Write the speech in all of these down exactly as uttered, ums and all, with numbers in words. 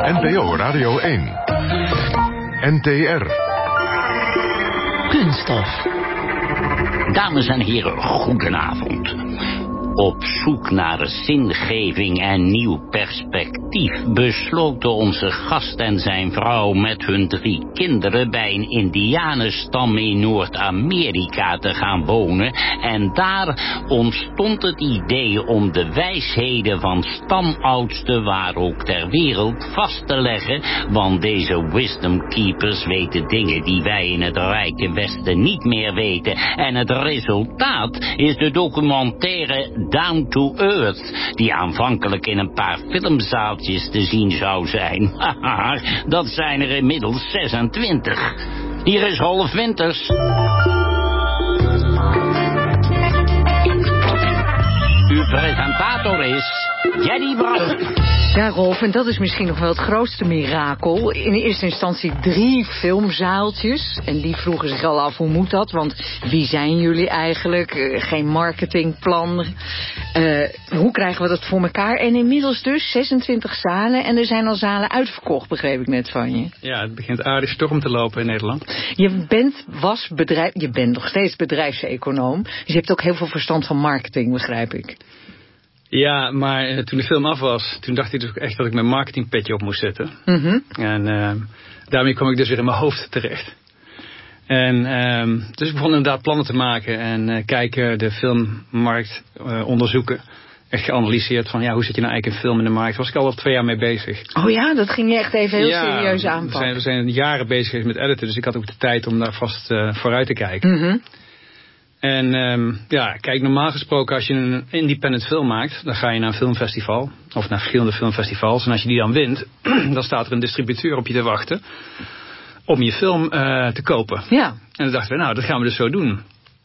N P O Radio één. N T R. Kunststof. Dames en heren, goedenavond. Op zoek naar zingeving en nieuw perspectief besloten onze gast en zijn vrouw met hun drie kinderen bij een indianenstam in Noord-Amerika te gaan wonen. En daar ontstond het idee om de wijsheden van stamoudsten waar ook ter wereld vast te leggen. Want deze wisdom keepers weten dingen die wij in het rijke Westen niet meer weten. En het resultaat is de documentaire Down to Earth, die aanvankelijk in een paar filmzaaltjes te zien zou zijn. Haha, dat zijn er inmiddels zesentwintig. Hier is Rolf Winters. Uw presentator is Jenny Brugge. Ja, Rolf, en dat is misschien nog wel het grootste mirakel. In eerste instantie drie filmzaaltjes. En die vroegen zich al af, hoe moet dat? Want wie zijn jullie eigenlijk? Uh, geen marketingplan. Uh, hoe krijgen we dat voor elkaar? En inmiddels dus zesentwintig zalen. En er zijn al zalen uitverkocht, begreep ik net van je. Ja, het begint aardig storm te lopen in Nederland. Je bent, was bedrijf, je bent nog steeds bedrijfseconoom. Dus je hebt ook heel veel verstand van marketing, begrijp ik. Ja, maar uh, toen de film af was, toen dacht ik dus ook echt dat ik mijn marketingpetje op moest zetten. Mm-hmm. En uh, daarmee kwam ik dus weer in mijn hoofd terecht. En uh, dus ik begon inderdaad plannen te maken en uh, kijken, de filmmarkt uh, onderzoeken. Echt geanalyseerd van, ja, hoe zit je nou eigenlijk in film in de markt? Daar was ik al al twee jaar mee bezig. Oh ja, dat ging je echt even heel ja, serieus aanpakken. We zijn, we zijn jaren bezig geweest met editen, dus ik had ook de tijd om daar vast uh, vooruit te kijken. Mm-hmm. En um, ja, kijk, normaal gesproken als je een independent film maakt, dan ga je naar een filmfestival. Of naar verschillende filmfestivals. En als je die dan wint, dan staat er een distributeur op je te wachten om je film uh, te kopen. Ja. En dan dachten we, nou, dat gaan we dus zo doen.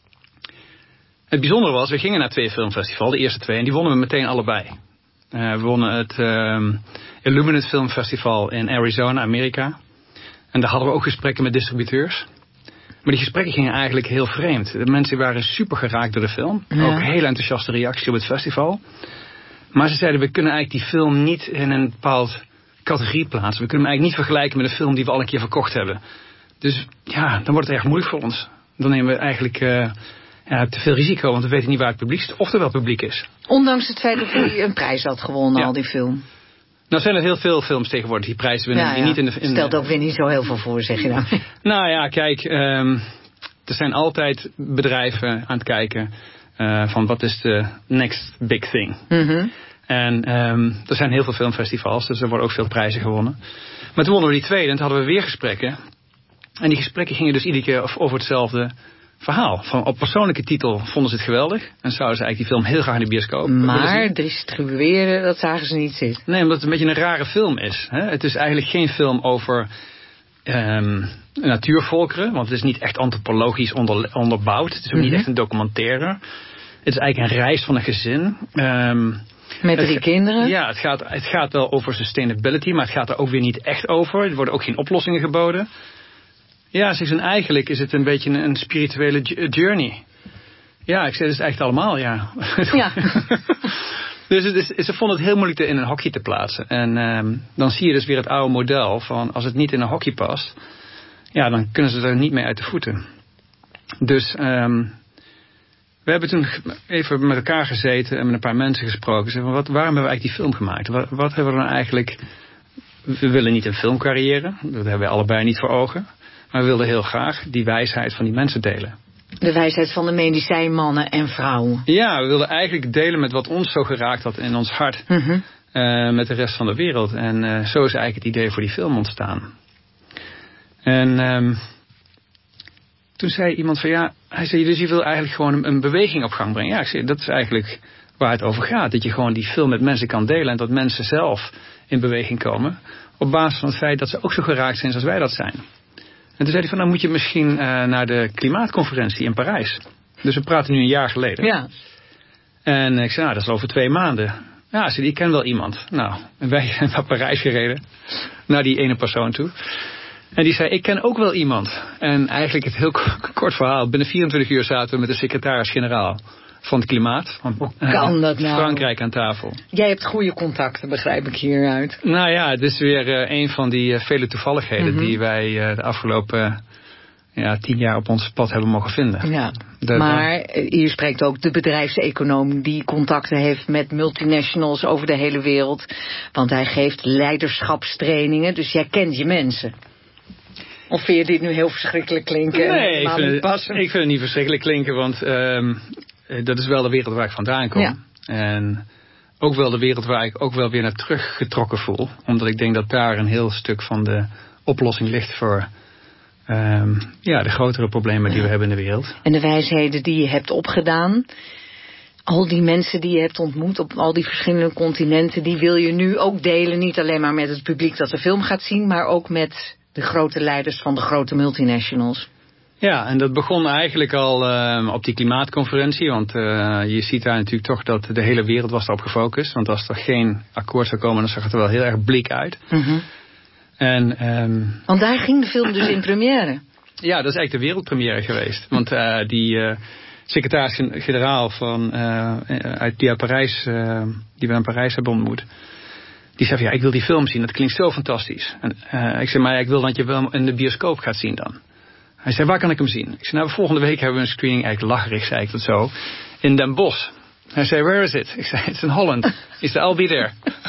Het bijzondere was, we gingen naar twee filmfestivals, de eerste twee, en die wonnen we meteen allebei. Uh, we wonnen het uh, Illuminate Film Festival in Arizona, Amerika. En daar hadden we ook gesprekken met distributeurs. Maar die gesprekken gingen eigenlijk heel vreemd. De mensen waren super geraakt door de film. Ja. Ook heel enthousiaste reactie op het festival. Maar ze zeiden, we kunnen eigenlijk die film niet in een bepaald categorie plaatsen. We kunnen hem eigenlijk niet vergelijken met een film die we al een keer verkocht hebben. Dus ja, dan wordt het erg moeilijk voor ons. Dan nemen we eigenlijk uh, ja, te veel risico, want we weten niet waar het publiek is. Of er wel publiek is. Ondanks het feit dat hij een prijs had gewonnen, ja. Al die film. Nou zijn er heel veel films tegenwoordig die prijzen winnen. Ja, ja. Die niet in de, in Stelt de... ook weer niet zo heel veel voor, zeg je dan. Nou ja, kijk, um, er zijn altijd bedrijven aan het kijken uh, van wat is de next big thing. Mm-hmm. En um, er zijn heel veel filmfestivals, dus er worden ook veel prijzen gewonnen. Maar toen wonnen we die tweede en toen hadden we weer gesprekken. En die gesprekken gingen dus iedere keer over hetzelfde verhaal. Van op persoonlijke titel vonden ze het geweldig. En zouden ze eigenlijk die film heel graag in de bioscoop. Maar distribueren, dat zagen ze niet zitten. Nee, omdat het een beetje een rare film is. Hè? Het is eigenlijk geen film over um, natuurvolkeren. Want het is niet echt antropologisch onder, onderbouwd. Het is ook mm-hmm. niet echt een documentaire. Het is eigenlijk een reis van een gezin. Um, Met drie het, kinderen? Ja, het gaat, het gaat wel over sustainability. Maar het gaat er ook weer niet echt over. Er worden ook geen oplossingen geboden. Ja, ze zijn eigenlijk is het een beetje een, een spirituele journey. Ja, ik zei het is echt allemaal, ja. Ja. Dus het is, ze vonden het heel moeilijk te, in een hokje te plaatsen. En um, dan zie je dus weer het oude model van als het niet in een hokje past, ja, dan kunnen ze er niet mee uit de voeten. Dus um, we hebben toen even met elkaar gezeten en met een paar mensen gesproken. Zeggen, wat, waarom hebben we eigenlijk die film gemaakt? Wat, wat hebben we dan eigenlijk... We willen niet een filmcarrière, dat hebben we allebei niet voor ogen. Maar we wilden heel graag die wijsheid van die mensen delen. De wijsheid van de medicijnmannen en vrouwen. Ja, we wilden eigenlijk delen met wat ons zo geraakt had in ons hart. Mm-hmm. Uh, met de rest van de wereld. En uh, zo is eigenlijk het idee voor die film ontstaan. En um, toen zei iemand van ja, hij zei dus je wil eigenlijk gewoon een, een beweging op gang brengen. Ja, ik zei dat is eigenlijk waar het over gaat. Dat je gewoon die film met mensen kan delen en dat mensen zelf in beweging komen. Op basis van het feit dat ze ook zo geraakt zijn zoals wij dat zijn. En toen zei hij van, dan moet je misschien uh, naar de klimaatconferentie in Parijs. Dus we praten nu een jaar geleden. Ja. En ik zei, nou, dat is over twee maanden. Ja, zei, ik ken wel iemand. Nou, en wij zijn naar Parijs gereden. Naar die ene persoon toe. En die zei, ik ken ook wel iemand. En eigenlijk het heel kort verhaal. Binnen vierentwintig uur zaten we met de secretaris-generaal van het klimaat. Hoe kan dat nou? Frankrijk aan tafel. Jij hebt goede contacten, begrijp ik hieruit. Nou ja, het is weer uh, een van die uh, vele toevalligheden mm-hmm. die wij uh, de afgelopen uh, ja, tien jaar op ons pad hebben mogen vinden. Ja, de, maar uh, hier spreekt ook de bedrijfseconoom die contacten heeft met multinationals over de hele wereld. Want hij geeft leiderschapstrainingen, dus jij kent je mensen. Of vind je dit nu heel verschrikkelijk klinken? Nee, ik vind, het, ik vind het niet verschrikkelijk klinken, want um, dat is wel de wereld waar ik vandaan kom. Ja. En ook wel de wereld waar ik ook wel weer naar teruggetrokken voel. Omdat ik denk dat daar een heel stuk van de oplossing ligt voor um, ja, de grotere problemen die ja. we hebben in de wereld. En de wijsheden die je hebt opgedaan, al die mensen die je hebt ontmoet op al die verschillende continenten, die wil je nu ook delen. Niet alleen maar met het publiek dat de film gaat zien, maar ook met de grote leiders van de grote multinationals. Ja, en dat begon eigenlijk al uh, op die klimaatconferentie. Want uh, je ziet daar natuurlijk toch dat de hele wereld was erop gefocust. Want als er geen akkoord zou komen, dan zag het er wel heel erg bleek uit. Mm-hmm. En, um, want daar ging de film dus in première. Ja, dat is eigenlijk de wereldpremière geweest. Want uh, die uh, secretaris-generaal van uh, uit die, uit Parijs, uh, die we in Parijs hebben ontmoet, die zei van, ja, ik wil die film zien, dat klinkt zo fantastisch. En uh, ik zei, maar ja, ik wil dat je wel in de bioscoop gaat zien dan. Hij zei, waar kan ik hem zien? Ik zei, nou, volgende week hebben we een screening, eigenlijk lacherig, zei ik dat zo, in Den Bosch. Hij zei, where is it? Ik zei, it's in Holland. He said, I'll be there.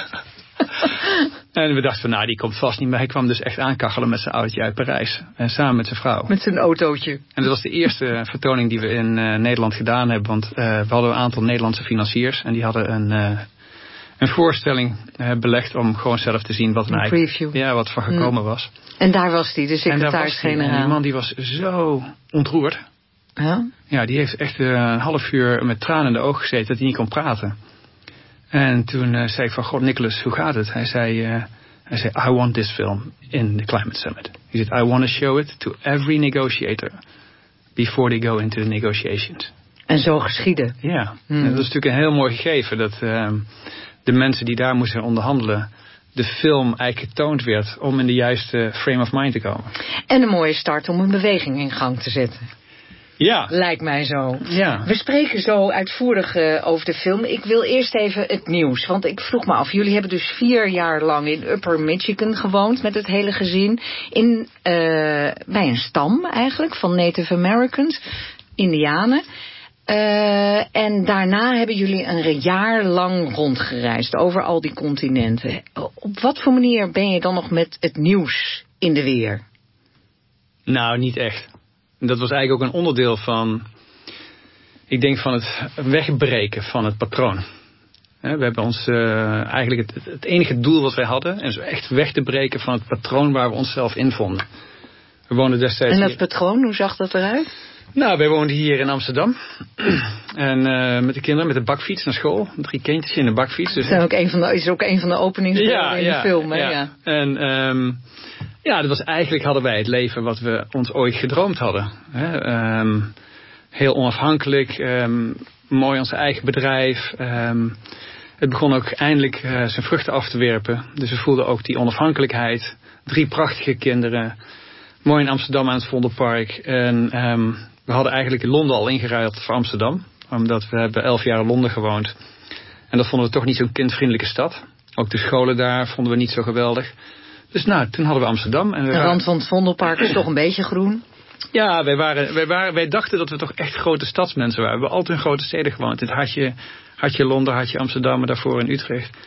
En we dachten van, nou, die komt vast niet, maar hij kwam dus echt aankachelen met zijn autootje uit Parijs. En samen met zijn vrouw. Met zijn autootje. En dat was de eerste vertoning die we in uh, Nederland gedaan hebben, want uh, we hadden een aantal Nederlandse financiers en die hadden een... Uh, een voorstelling uh, belegd om gewoon zelf te zien wat, een eigenlijk, ja, wat van gekomen mm. was. En daar was die, de secretaris-generaal. En die man die was zo ontroerd. Huh? Ja, die heeft echt uh, een half uur met tranen in de ogen gezeten dat hij niet kon praten. En toen uh, zei ik van, God, Nicholas, hoe gaat het? Hij zei, uh, hij zei, I want this film in the Climate Summit. He said, I want to show it to every negotiator before they go into the negotiations. En zo geschieden. Ja, mm. dat is natuurlijk een heel mooi gegeven dat uh, de mensen die daar moesten onderhandelen, de film eigenlijk getoond werd om in de juiste frame of mind te komen. En een mooie start om een beweging in gang te zetten. Ja. Lijkt mij zo. Ja. We spreken zo uitvoerig uh, over de film. Ik wil eerst even het nieuws. Want ik vroeg me af, jullie hebben dus vier jaar lang in Upper Michigan gewoond met het hele gezin. In, uh, bij een stam eigenlijk van Native Americans, Indianen. Uh, en daarna hebben jullie een jaar lang rondgereisd over al die continenten. Op wat voor manier ben je dan nog met het nieuws in de weer? Nou, niet echt. Dat was eigenlijk ook een onderdeel van, ik denk, van het wegbreken van het patroon. We hebben ons uh, eigenlijk het, het enige doel wat wij hadden, en zo echt weg te breken van het patroon waar we onszelf in vonden. We woonden destijds. En dat hier... patroon, hoe zag dat eruit? Nou, wij woonden hier in Amsterdam. En uh, met de kinderen met de bakfiets naar school. Drie kindjes in de bakfiets. Dus dat is ook een van de, is ook een van de openingsbeelden ja, in ja, de film. Hè? Ja. Ja. En um, ja, dat was eigenlijk hadden wij het leven wat we ons ooit gedroomd hadden. Hè? Um, heel onafhankelijk. Um, mooi ons eigen bedrijf. Um, het begon ook eindelijk uh, zijn vruchten af te werpen. Dus we voelden ook die onafhankelijkheid. Drie prachtige kinderen. Mooi in Amsterdam aan het Vondelpark. En um, we hadden eigenlijk in Londen al ingeruild voor Amsterdam. Omdat we hebben elf jaar in Londen gewoond. En dat vonden we toch niet zo'n kindvriendelijke stad. Ook de scholen daar vonden we niet zo geweldig. Dus nou, toen hadden we Amsterdam. En we de rand van het Vondelpark is toch een beetje groen? Ja, wij, waren, wij, waren, wij dachten dat we toch echt grote stadsmensen waren. We hebben altijd in grote steden gewoond. Dit had je, had je Londen, had je Amsterdam en daarvoor in Utrecht.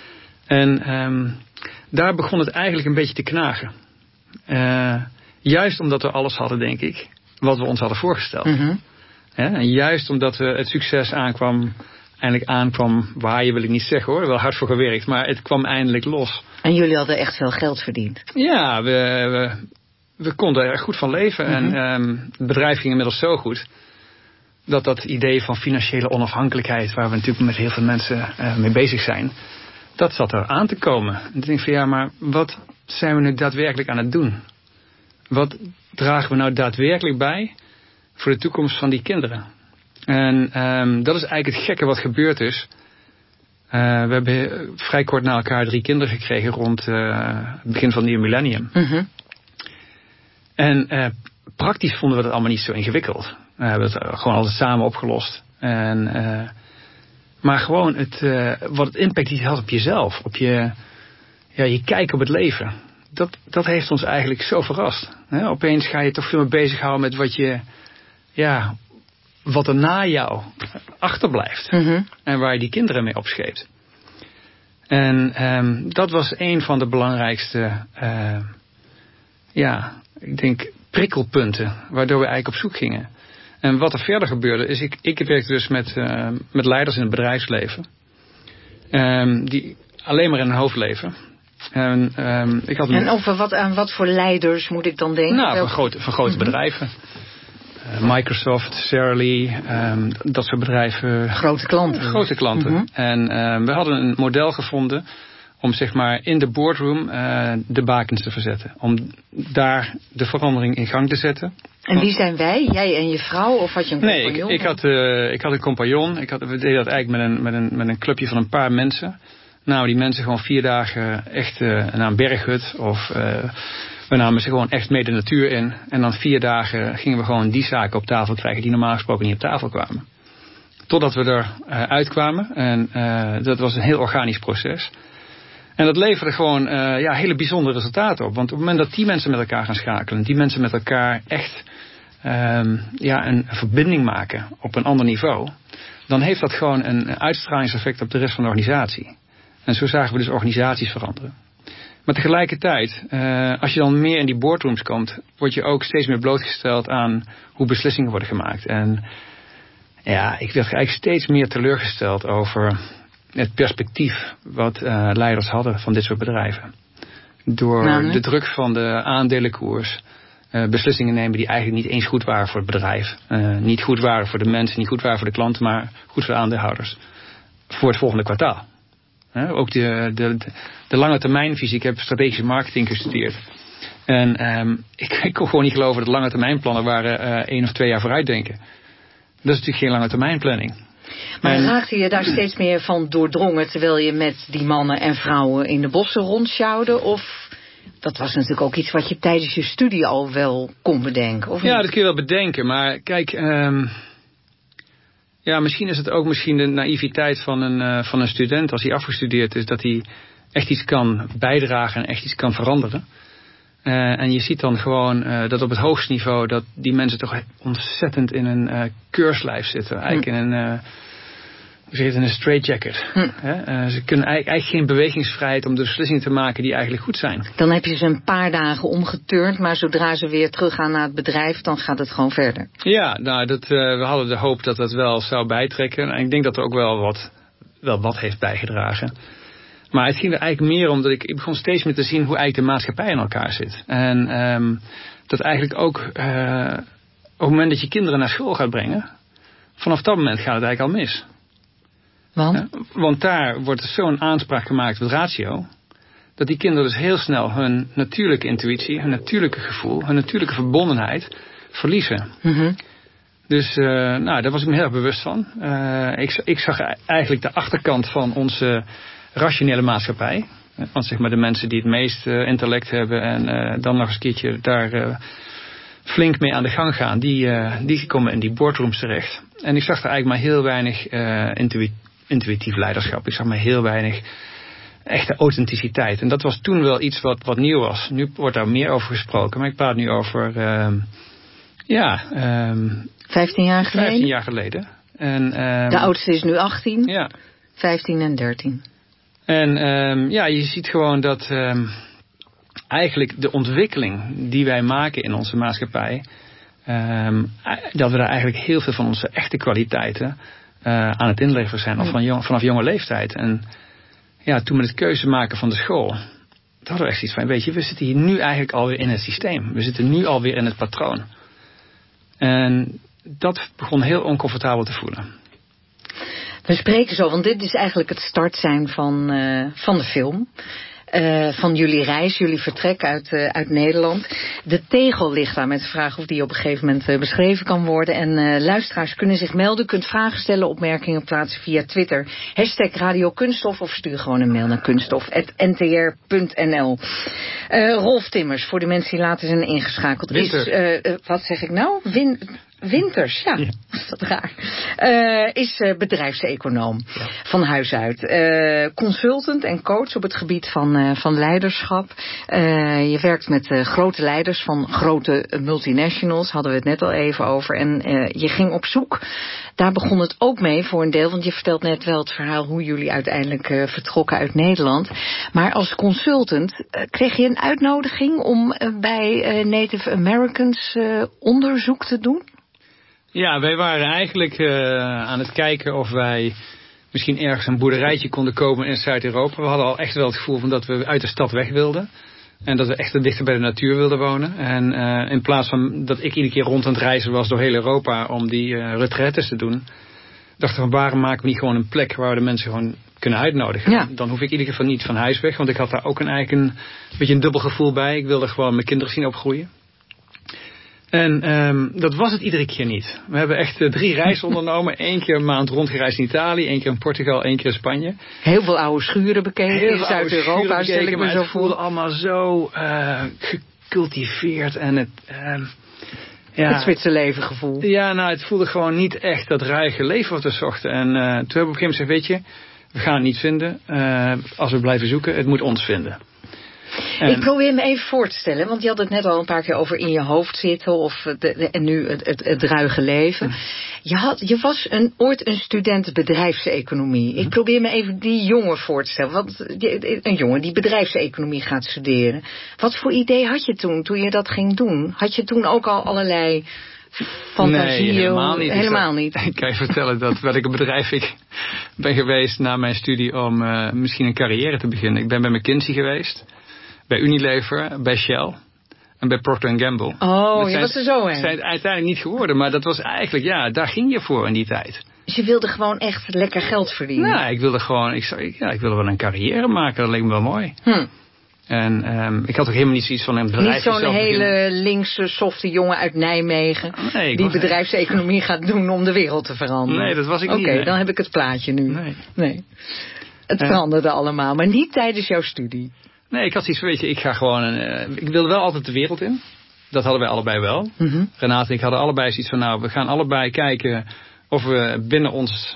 En um, daar begon het eigenlijk een beetje te knagen. Uh, juist omdat we alles hadden, denk ik, wat we ons hadden voorgesteld. Mm-hmm. Ja, en juist omdat we het succes aankwam, eindelijk aankwam, waar je wil ik niet zeggen hoor, wel hard voor gewerkt, maar het kwam eindelijk los. En jullie hadden echt veel geld verdiend? Ja, we, we, we konden er goed van leven. Mm-hmm. En um, het bedrijf ging inmiddels zo goed dat dat idee van financiële onafhankelijkheid, waar we natuurlijk met heel veel mensen uh, mee bezig zijn, dat zat er aan te komen. En ik denk van ja, maar wat zijn we nu daadwerkelijk aan het doen? Wat dragen we nou daadwerkelijk bij voor de toekomst van die kinderen? En um, dat is eigenlijk het gekke wat gebeurd is. Uh, we hebben vrij kort na elkaar drie kinderen gekregen rond uh, het begin van het nieuwe millennium. Mm-hmm. En uh, praktisch vonden we dat allemaal niet zo ingewikkeld. We hebben het gewoon altijd samen opgelost. En, uh, maar gewoon het, uh, wat het impact die het had op jezelf. Op je, ja, je kijk op het leven. Dat, dat heeft ons eigenlijk zo verrast. Hè? Opeens ga je toch veel meer bezighouden met wat je... Ja, wat er na jou achterblijft. Mm-hmm. En waar je die kinderen mee opscheept. En um, dat was een van de belangrijkste... Uh, ja, ik denk prikkelpunten. Waardoor we eigenlijk op zoek gingen. En wat er verder gebeurde is... Ik, ik werkte dus met, uh, met leiders in het bedrijfsleven. Um, die alleen maar in hun hoofd leven. En, um, ik had een... en over wat, aan wat voor leiders moet ik dan denken? Nou, van grote, van grote mm-hmm. bedrijven. Uh, Microsoft, Sara Lee, um, dat soort bedrijven. Grote klanten. Grote klanten. Mm-hmm. En um, we hadden een model gevonden om zeg maar in de boardroom uh, de bakens te verzetten. Om daar de verandering in gang te zetten. En wie zijn wij? Jij en je vrouw? Of had je een nee, compagnon? Nee, ik, ik, had, uh, ik had een compagnon. Ik had, we deden dat eigenlijk met een, met, een, met een clubje van een paar mensen. Nou, die mensen gewoon vier dagen echt uh, naar een berghut. Of uh, we namen ze gewoon echt mee de natuur in. En dan vier dagen gingen we gewoon die zaken op tafel krijgen die normaal gesproken niet op tafel kwamen. Totdat we er uh, uitkwamen. En uh, dat was een heel organisch proces. En dat leverde gewoon uh, ja, hele bijzondere resultaten op. Want op het moment dat die mensen met elkaar gaan schakelen. Die mensen met elkaar echt um, ja, een verbinding maken op een ander niveau. Dan heeft dat gewoon een uitstralingseffect op de rest van de organisatie. En zo zagen we dus organisaties veranderen. Maar tegelijkertijd, uh, als je dan meer in die boardrooms komt, word je ook steeds meer blootgesteld aan hoe beslissingen worden gemaakt. En ja, ik werd eigenlijk steeds meer teleurgesteld over het perspectief wat uh, leiders hadden van dit soort bedrijven. Door nou, nee. de druk van de aandelenkoers uh, beslissingen nemen die eigenlijk niet eens goed waren voor het bedrijf. Uh, niet goed waren voor de mensen, niet goed waren voor de klanten, maar goed voor de aandeelhouders. Voor het volgende kwartaal. He, ook de, de, de lange termijnvisie. Ik heb strategische marketing gestudeerd. En um, ik, ik kon gewoon niet geloven dat lange termijnplannen waren uh, één of twee jaar vooruitdenken. Dat is natuurlijk geen lange termijnplanning. Maar en, raakte je daar steeds meer van doordrongen terwijl je met die mannen en vrouwen in de bossen rondsjouwde? Of dat was natuurlijk ook iets wat je tijdens je studie al wel kon bedenken? Of ja, niet? dat kun je wel bedenken. Maar kijk... Um, Ja, misschien is het ook misschien de naïviteit van een, uh, van een student als hij afgestudeerd is, dat hij echt iets kan bijdragen en echt iets kan veranderen. Uh, en je ziet dan gewoon uh, dat op het hoogste niveau dat die mensen toch ontzettend in een uh, keurslijf zitten. Eigenlijk hm. in een, uh, hoe zeg je het, in een straitjacket. Hm. Uh, ze kunnen eigenlijk, eigenlijk geen bewegingsvrijheid om de beslissingen te maken die eigenlijk goed zijn. Dan heb je ze een paar dagen omgeturnd, maar zodra ze weer teruggaan naar het bedrijf, dan gaat het gewoon verder. Ja, nou, dat, uh, we hadden de hoop dat dat wel zou bijtrekken. En ik denk dat er ook wel wat, wel wat heeft bijgedragen. Maar het ging er eigenlijk meer om dat ik, ik begon steeds meer te zien hoe eigenlijk de maatschappij in elkaar zit. En um, dat eigenlijk ook uh, op het moment dat je kinderen naar school gaat brengen, vanaf dat moment gaat het eigenlijk al mis. Want? Ja, want daar wordt zo'n aanspraak gemaakt met ratio, dat die kinderen dus heel snel hun natuurlijke intuïtie, hun natuurlijke gevoel, hun natuurlijke verbondenheid verliezen. Mm-hmm. Dus uh, nou, daar was ik me heel erg bewust van. Uh, ik, ik zag eigenlijk de achterkant van onze rationele maatschappij. Want zeg maar de mensen die het meest uh, intellect hebben en uh, dan nog eens een keertje daar uh, flink mee aan de gang gaan, die, uh, die komen in die boardrooms terecht. En ik zag er eigenlijk maar heel weinig uh, intuï- intuïtief leiderschap. Ik zag maar heel weinig echte authenticiteit. En dat was toen wel iets wat, wat nieuw was. Nu wordt daar meer over gesproken, maar ik praat nu over uh, ja, um, vijftien jaar geleden. vijftien jaar geleden. En, um, de oudste is nu achttien. Ja. vijftien en dertien. En um, ja, je ziet gewoon dat um, eigenlijk de ontwikkeling die wij maken in onze maatschappij, um, dat we daar eigenlijk heel veel van onze echte kwaliteiten uh, aan het inleveren zijn, al van jong, vanaf jonge leeftijd. En ja, toen met het keuze maken van de school, toen hadden we echt iets van, weet je, we zitten hier nu eigenlijk alweer in het systeem. We zitten nu alweer in het patroon. En dat begon heel oncomfortabel te voelen. We spreken zo, want dit is eigenlijk het start zijn van, uh, van de film. Uh, van jullie reis, jullie vertrek uit, uh, uit Nederland. De tegel ligt daar met de vraag of die op een gegeven moment uh, beschreven kan worden. En uh, luisteraars kunnen zich melden. Kunt vragen stellen, opmerkingen plaatsen via Twitter. Hashtag Radio Kunststof of stuur gewoon een mail naar kunststof apenstaartje n t r punt n l. Uh, Rolf Timmers, voor de mensen die later zijn ingeschakeld. Winter. Is, uh, uh, wat zeg ik nou? Win, Winters, ja. ja. Is dat raar. Uh, is uh, bedrijfseconoom ja. van huis uit. Uh, consultant en coach op het gebied van, uh, van leiderschap. Uh, je werkt met uh, grote leiders van grote multinationals. Hadden we het net al even over. En uh, je ging op zoek. Daar begon het ook mee voor een deel. Want je vertelt net wel het verhaal hoe jullie uiteindelijk uh, vertrokken uit Nederland. Maar als consultant uh, kreeg je een uitnodiging om uh, bij uh, Native Americans uh, onderzoek te doen? Ja, wij waren eigenlijk uh, aan het kijken of wij misschien ergens een boerderijtje konden komen in Zuid-Europa. We hadden al echt wel het gevoel van dat we uit de stad weg wilden. En dat we echt dichter bij de natuur wilden wonen. En uh, in plaats van dat ik iedere keer rond aan het reizen was door heel Europa om die uh, retraites te doen, dachten we, waarom maken we niet gewoon een plek waar we de mensen gewoon kunnen uitnodigen. Ja. Dan hoef ik in ieder geval niet van huis weg, want ik had daar ook een, eigenlijk een, een beetje een dubbel gevoel bij. Ik wilde gewoon mijn kinderen zien opgroeien. En um, dat was het iedere keer niet. We hebben echt uh, drie reizen ondernomen. Eén keer een maand rondgereisd in Italië. Één keer in Portugal. Één keer in Spanje. Heel veel oude schuren bekeken. Heel in Zuid-Europa stel ik me zo voor. Het voelde allemaal zo uh, gecultiveerd. En het... Uh, ja, het Zwitserleven gevoel. Ja, nou het voelde gewoon niet echt dat ruige leven wat we zochten. En uh, toen hebben we op een gegeven moment gezegd, weet je, we gaan het niet vinden. Uh, als we blijven zoeken, het moet ons vinden. En ik probeer me even voor te stellen, want je had het net al een paar keer over in je hoofd zitten of de, de, en nu het, het, het ruige leven. Je, had, je was een, ooit een student bedrijfseconomie. Ik probeer me even die jongen voor te stellen. Want een jongen die bedrijfseconomie gaat studeren. Wat voor idee had je toen, toen je dat ging doen? Had je toen ook al allerlei fantasieën? Nee, helemaal niet. Helemaal niet. Ik kan je vertellen dat wat ik een bedrijf ik ben geweest na mijn studie om uh, misschien een carrière te beginnen. Ik ben bij McKinsey geweest. Bij Unilever, bij Shell en bij Procter en Gamble. Oh, dat je zijn, was er zo heen. Dat zijn het uiteindelijk niet geworden, maar dat was eigenlijk, ja, daar ging je voor in die tijd. Dus je wilde gewoon echt lekker geld verdienen? Nou, ik wilde gewoon, ik, zou, ja, ik wilde wel een carrière maken, dat leek me wel mooi. Hm. En um, ik had ook helemaal niet zoiets van een bedrijf. Niet zo'n hele beginnen. linkse, softe jongen uit Nijmegen, nee, die bedrijfseconomie echt... gaat doen om de wereld te veranderen. Nee, dat was ik okay, niet. Oké, nee. dan heb ik het plaatje nu. Nee. nee. Het uh, veranderde allemaal, maar niet tijdens jouw studie. Nee, ik had zoiets, weet je, ik ga gewoon, uh, ik wilde wel altijd de wereld in. Dat hadden wij allebei wel. Mm-hmm. Renate en ik hadden allebei zoiets van, nou, we gaan allebei kijken of we binnen ons,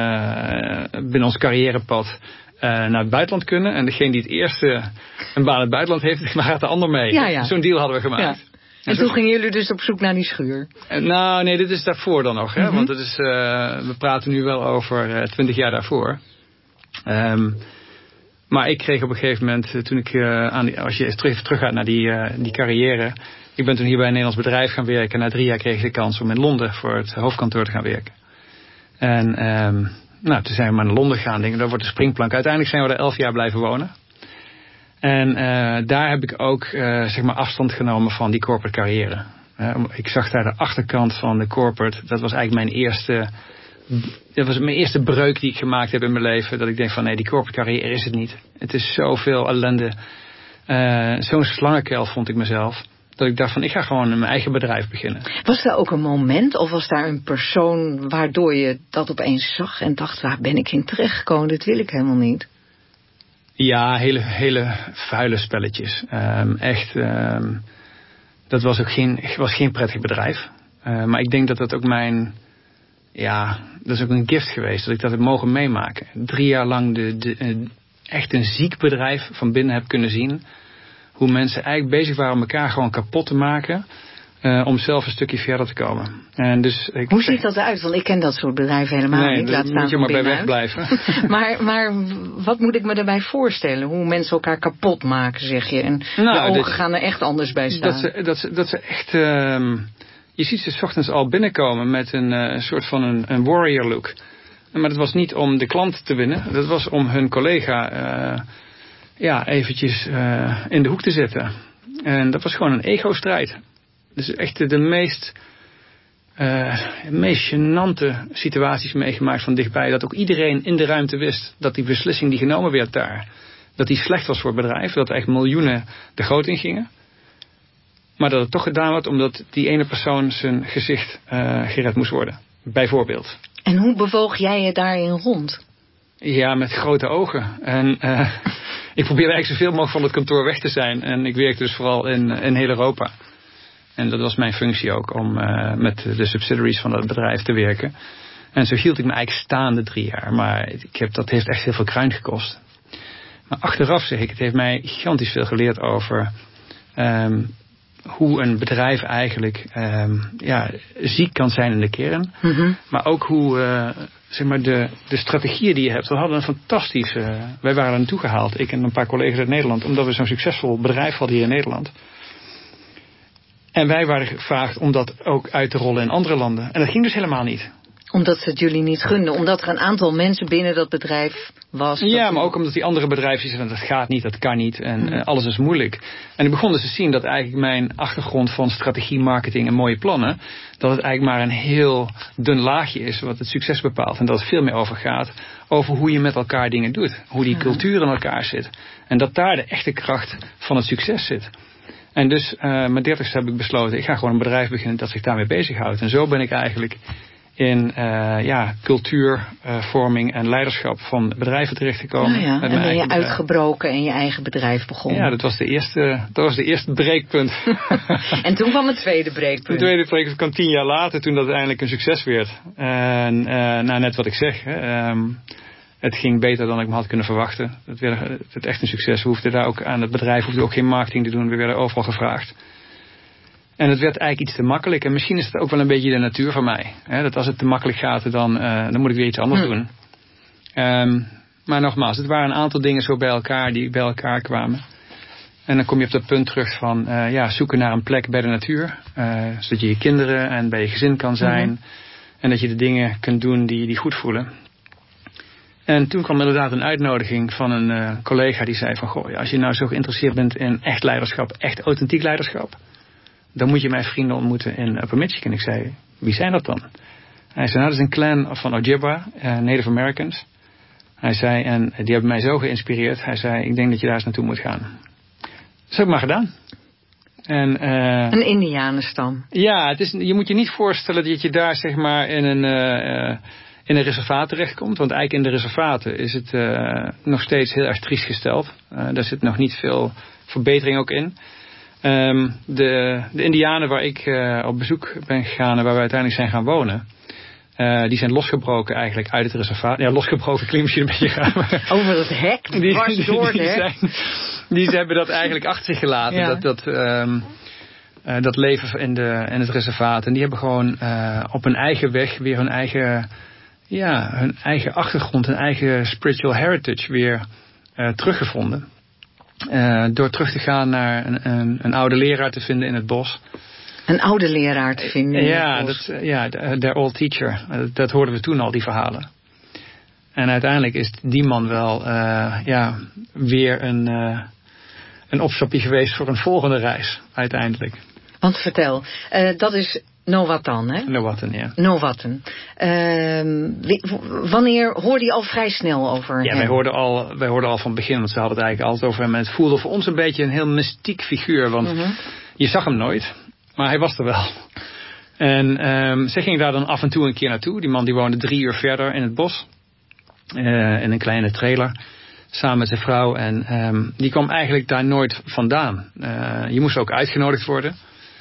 uh, binnen ons carrièrepad uh, naar het buitenland kunnen. En degene die het eerste een baan in het buitenland heeft, waar gaat de ander mee? Ja, ja. Zo'n deal hadden we gemaakt. Ja. En, en toen zo... gingen jullie dus op zoek naar die schuur? Uh, nou, nee, dit is daarvoor dan nog, hè? Mm-hmm. Want het is, uh, we praten nu wel over twintig uh, jaar daarvoor. Um, Maar ik kreeg op een gegeven moment, toen ik, uh, aan die, als je terug, terug gaat naar die, uh, die carrière. Ik ben toen hier bij een Nederlands bedrijf gaan werken. Na drie jaar kreeg ik de kans om in Londen voor het hoofdkantoor te gaan werken. En um, nou, toen zijn we maar naar Londen gegaan. Denk, dat wordt de springplank. Uiteindelijk zijn we er elf jaar blijven wonen. En uh, daar heb ik ook uh, zeg maar afstand genomen van die corporate carrière. Uh, ik zag daar de achterkant van de corporate. Dat was eigenlijk mijn eerste... Dat was mijn eerste breuk die ik gemaakt heb in mijn leven. Dat ik denk van nee, die corporate carrière is het niet. Het is zoveel ellende. Uh, zo'n slangenkuil vond ik mezelf. Dat ik dacht van ik ga gewoon mijn eigen bedrijf beginnen. Was daar ook een moment of was daar een persoon waardoor je dat opeens zag en dacht waar ben ik in terechtgekomen? Dit wil ik helemaal niet. Ja, hele, hele vuile spelletjes. Um, echt, um, dat was ook geen, was geen prettig bedrijf. Uh, maar ik denk dat dat ook mijn... Ja, dat is ook een gift geweest dat ik dat heb mogen meemaken. Drie jaar lang de, de, uh, echt een ziek bedrijf van binnen heb kunnen zien. Hoe mensen eigenlijk bezig waren om elkaar gewoon kapot te maken. Uh, om zelf een stukje verder te komen. En dus ik Hoe ziet dat eruit? Want ik ken dat soort bedrijven helemaal nee, niet. Laat staan moet je maar bij weg blijven. maar, maar wat moet ik me daarbij voorstellen? Hoe mensen elkaar kapot maken, zeg je. En nou, de ogen dit, gaan er echt anders bij staan. Dat ze, dat ze, dat ze echt... Uh, je ziet ze 's ochtends al binnenkomen met een, uh, een soort van een, een warrior look. Maar dat was niet om de klant te winnen. Dat was om hun collega uh, ja, eventjes uh, in de hoek te zetten. En dat was gewoon een ego-strijd. Dus echt de meest, uh, meest gênante situaties meegemaakt van dichtbij. Dat ook iedereen in de ruimte wist dat die beslissing die genomen werd daar, dat die slecht was voor het bedrijf. Dat er echt miljoenen de goot in gingen. Maar dat het toch gedaan werd omdat die ene persoon zijn gezicht uh, gered moest worden. Bijvoorbeeld. En hoe bewoog jij je daarin rond? Ja, met grote ogen. En uh, ik probeerde eigenlijk zoveel mogelijk van het kantoor weg te zijn. En ik werkte dus vooral in, in heel Europa. En dat was mijn functie ook, om uh, met de subsidiaries van het bedrijf te werken. En zo hield ik me eigenlijk staande drie jaar. Maar ik heb, dat heeft echt heel veel kruin gekost. Maar achteraf zeg ik, het heeft mij gigantisch veel geleerd over um, hoe een bedrijf eigenlijk um, ja, ziek kan zijn in de kern. Mm-hmm. Maar ook hoe uh, zeg maar de, de strategieën die je hebt. We hadden een fantastische... Uh, wij waren er naartoe gehaald, ik en een paar collega's uit Nederland, omdat we zo'n succesvol bedrijf hadden hier in Nederland. En wij waren gevraagd om dat ook uit te rollen in andere landen. En dat ging dus helemaal niet. Omdat ze het jullie niet gunden. Omdat er een aantal mensen binnen dat bedrijf was. Ja, maar ook omdat die andere bedrijven zeiden, dat gaat niet, dat kan niet. En hmm. uh, alles is moeilijk. En ik begon dus te zien dat eigenlijk mijn achtergrond van strategie, marketing en mooie plannen, dat het eigenlijk maar een heel dun laagje is wat het succes bepaalt. En dat het veel meer over gaat over hoe je met elkaar dingen doet. Hoe die cultuur in elkaar zit. En dat daar de echte kracht van het succes zit. En dus uh, mijn dertigste heb ik besloten, ik ga gewoon een bedrijf beginnen dat zich daarmee bezighoudt. En zo ben ik eigenlijk in uh, ja, cultuurvorming uh, en leiderschap van bedrijven terechtgekomen. Oh ja, en ben je uitgebroken en je eigen bedrijf begonnen. Ja, dat was de eerste, dat was de eerste breekpunt. En toen kwam het tweede breekpunt. Het tweede breekpunt kwam tien jaar later, toen dat uiteindelijk een succes werd. En uh, nou, net wat ik zeg, hè, um, het ging beter dan ik me had kunnen verwachten. Het werd, het werd echt een succes. We hoefden daar ook aan het bedrijf hoefde ook geen marketing te doen. We werden overal gevraagd. En het werd eigenlijk iets te makkelijk. En misschien is het ook wel een beetje de natuur van mij. Hè? Dat als het te makkelijk gaat, dan, uh, dan moet ik weer iets anders hm. doen. Um, maar nogmaals, het waren een aantal dingen zo bij elkaar die bij elkaar kwamen. En dan kom je op dat punt terug van uh, ja, zoeken naar een plek bij de natuur. Uh, zodat je je kinderen en bij je gezin kan zijn. Mm-hmm. En dat je de dingen kunt doen die, die goed voelen. En toen kwam inderdaad een uitnodiging van een uh, collega die zei van, goh, als je nou zo geïnteresseerd bent in echt leiderschap, echt authentiek leiderschap, dan moet je mijn vrienden ontmoeten in Upper Michigan. Ik zei, wie zijn dat dan? Hij zei, nou, dat is een clan van Ojibwa, uh, Native Americans. Hij zei, en die hebben mij zo geïnspireerd. Hij zei, ik denk dat je daar eens naartoe moet gaan. Dat heb ik maar gedaan. En, uh, een Indianenstam. Ja, het is, je moet je niet voorstellen dat je daar zeg maar in een, uh, in een reservaat terechtkomt. Want eigenlijk in de reservaten is het uh, nog steeds heel erg triest gesteld. Uh, daar zit nog niet veel verbetering ook in. Um, de, de Indianen waar ik uh, op bezoek ben gegaan en waar we uiteindelijk zijn gaan wonen, Uh, die zijn losgebroken eigenlijk uit het reservaat. Ja, losgebroken klinkt misschien een beetje gaaf. Over het hek, die, dwars die, door die, het die, zijn, die hebben dat eigenlijk achter zich gelaten. Ja. Dat, dat, um, uh, dat leven in, de, in het reservaat. En die hebben gewoon uh, op hun eigen weg weer hun eigen, ja, hun eigen achtergrond, hun eigen spiritual heritage weer uh, teruggevonden. Uh, door terug te gaan naar een, een, een oude leraar te vinden in het bos. Een oude leraar te vinden. Ja, dat, ja, their old teacher. Dat hoorden we toen al, die verhalen. En uiteindelijk is die man wel uh, ja, weer een, uh, een opstapje geweest voor een volgende reis, uiteindelijk. Want vertel, uh, dat is Nowatan, hè? Nowatan, ja. Nowatan. Uh, wanneer hoorde je al vrij snel over ja, hem? Wij hoorden, al, wij hoorden al van het begin, want ze hadden het eigenlijk altijd over hem. En het voelde voor ons een beetje een heel mystiek figuur, want mm-hmm. je zag hem nooit. Maar hij was er wel. En um, ze ging daar dan af en toe een keer naartoe. Die man die woonde drie uur verder in het bos. Uh, in een kleine trailer. Samen met zijn vrouw. En um, die kwam eigenlijk daar nooit vandaan. Uh, je moest ook uitgenodigd worden.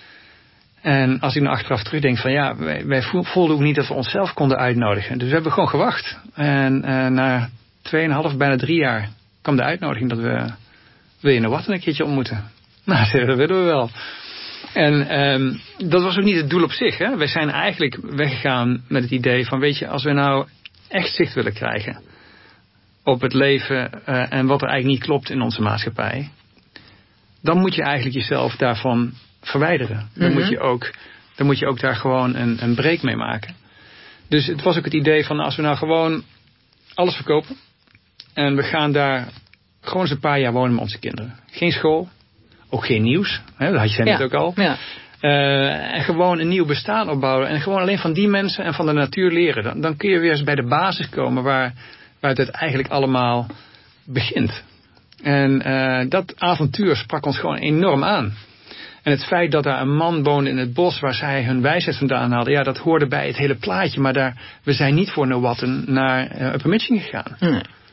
En als ik nou achteraf terugdenk van ja, wij, wij voelden ook niet dat we onszelf konden uitnodigen. Dus we hebben gewoon gewacht. En uh, na tweeënhalf, bijna drie jaar kwam de uitnodiging dat we, wil je Nowatan een keertje ontmoeten? Nou, dat willen we wel. En um, dat was ook niet het doel op zich. Hè? Wij zijn eigenlijk weggegaan met het idee van, weet je, als we nou echt zicht willen krijgen op het leven uh, en wat er eigenlijk niet klopt in onze maatschappij, dan moet je eigenlijk jezelf daarvan verwijderen. Dan, mm-hmm. moet, je ook, dan moet je ook daar gewoon een, een break mee maken. Dus het was ook het idee van, als we nou gewoon alles verkopen en we gaan daar gewoon eens een paar jaar wonen met onze kinderen. Geen school. Ook geen nieuws, hè, dat had je net ja, ook al. Ja. Uh, en gewoon een nieuw bestaan opbouwen. En gewoon alleen van die mensen en van de natuur leren. Dan, dan kun je weer eens bij de basis komen waar, waar het eigenlijk allemaal begint. En uh, dat avontuur sprak ons gewoon enorm aan. En het feit dat daar een man woonde in het bos waar zij hun wijsheid vandaan haalden, ja, dat hoorde bij het hele plaatje. Maar daar, we zijn niet voor Nowatan naar uh, Upper Michigan gegaan. Nee.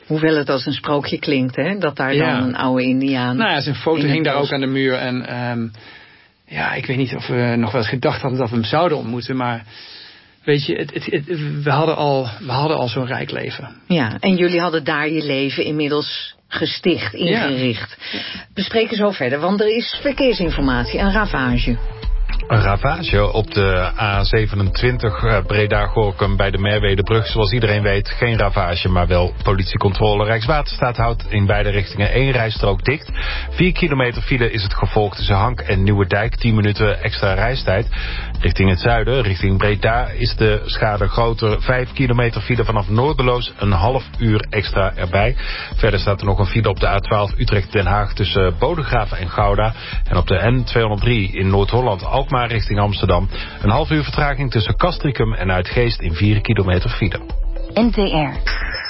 Hoewel het als een sprookje klinkt, hè? Dat daar Ja. dan een oude Indiaan... Nou ja, zijn foto in hing het daar bos. ook aan de muur. En um, ja, ik weet niet of we nog wel eens gedacht hadden dat we hem zouden ontmoeten. Maar weet je, het, het, het, we hadden al, we hadden al zo'n rijk leven. Ja, en jullie hadden daar je leven inmiddels gesticht, ingericht. Ja. We spreken zo verder, want er is verkeersinformatie, een ravage. Een ravage op de A zevenentwintig Breda-Gorinchem bij de Merwedebrug. Zoals iedereen weet, geen ravage, maar wel politiecontrole. Rijkswaterstaat houdt in beide richtingen één rijstrook dicht. Vier kilometer file is het gevolg tussen Hank en Nieuwedijk. Tien minuten extra reistijd. Richting het zuiden, richting Breda, is de schade groter. Vijf kilometer file vanaf Noorderloos, een half uur extra erbij. Verder staat er nog een file op de A twaalf Utrecht-Den Haag tussen Bodegraven en Gouda. En op de N tweehonderddrie in Noord-Holland Alkmaar richting Amsterdam. Een half uur vertraging tussen Castricum en Uitgeest in vier kilometer file. N T R.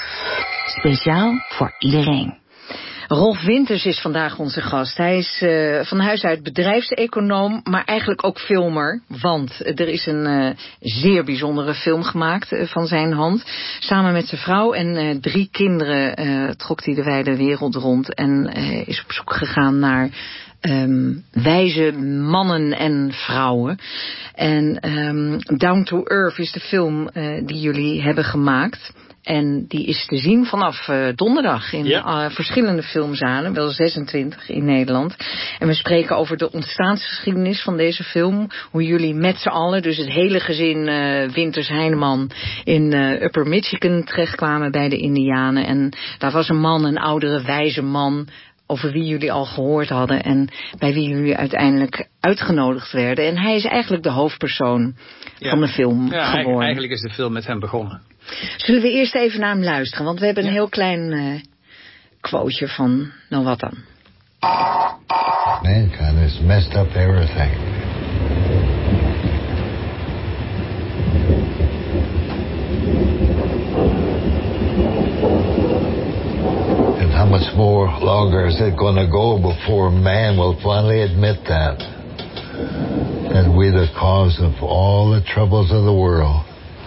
Speciaal voor iedereen. Rolf Winters is vandaag onze gast. Hij is uh, van huis uit bedrijfseconoom, maar eigenlijk ook filmer. Want er is een uh, zeer bijzondere film gemaakt uh, van zijn hand. Samen met zijn vrouw en uh, drie kinderen uh, trok hij de wijde wereld rond. En uh, is op zoek gegaan naar um, wijze mannen en vrouwen. En um, Down to Earth is de film uh, die jullie hebben gemaakt. En die is te zien vanaf uh, donderdag in ja. uh, verschillende filmzalen, wel zesentwintig in Nederland. En we spreken over de ontstaansgeschiedenis van deze film. Hoe jullie met z'n allen, dus het hele gezin uh, Winters Heineman in uh, Upper Michigan terechtkwamen bij de Indianen. En daar was een man, een oudere wijze man, over wie jullie al gehoord hadden en bij wie jullie uiteindelijk uitgenodigd werden. En hij is eigenlijk de hoofdpersoon ja. van de film ja, geworden. Eigenlijk is de film met hem begonnen. Zullen we eerst even naar hem luisteren? Want we hebben een ja. heel klein uh, quoteje van, nou wat dan? Mankind has messed up everything. And how much more longer is it going to go before man will finally admit that? That we're the cause of all the troubles of the world.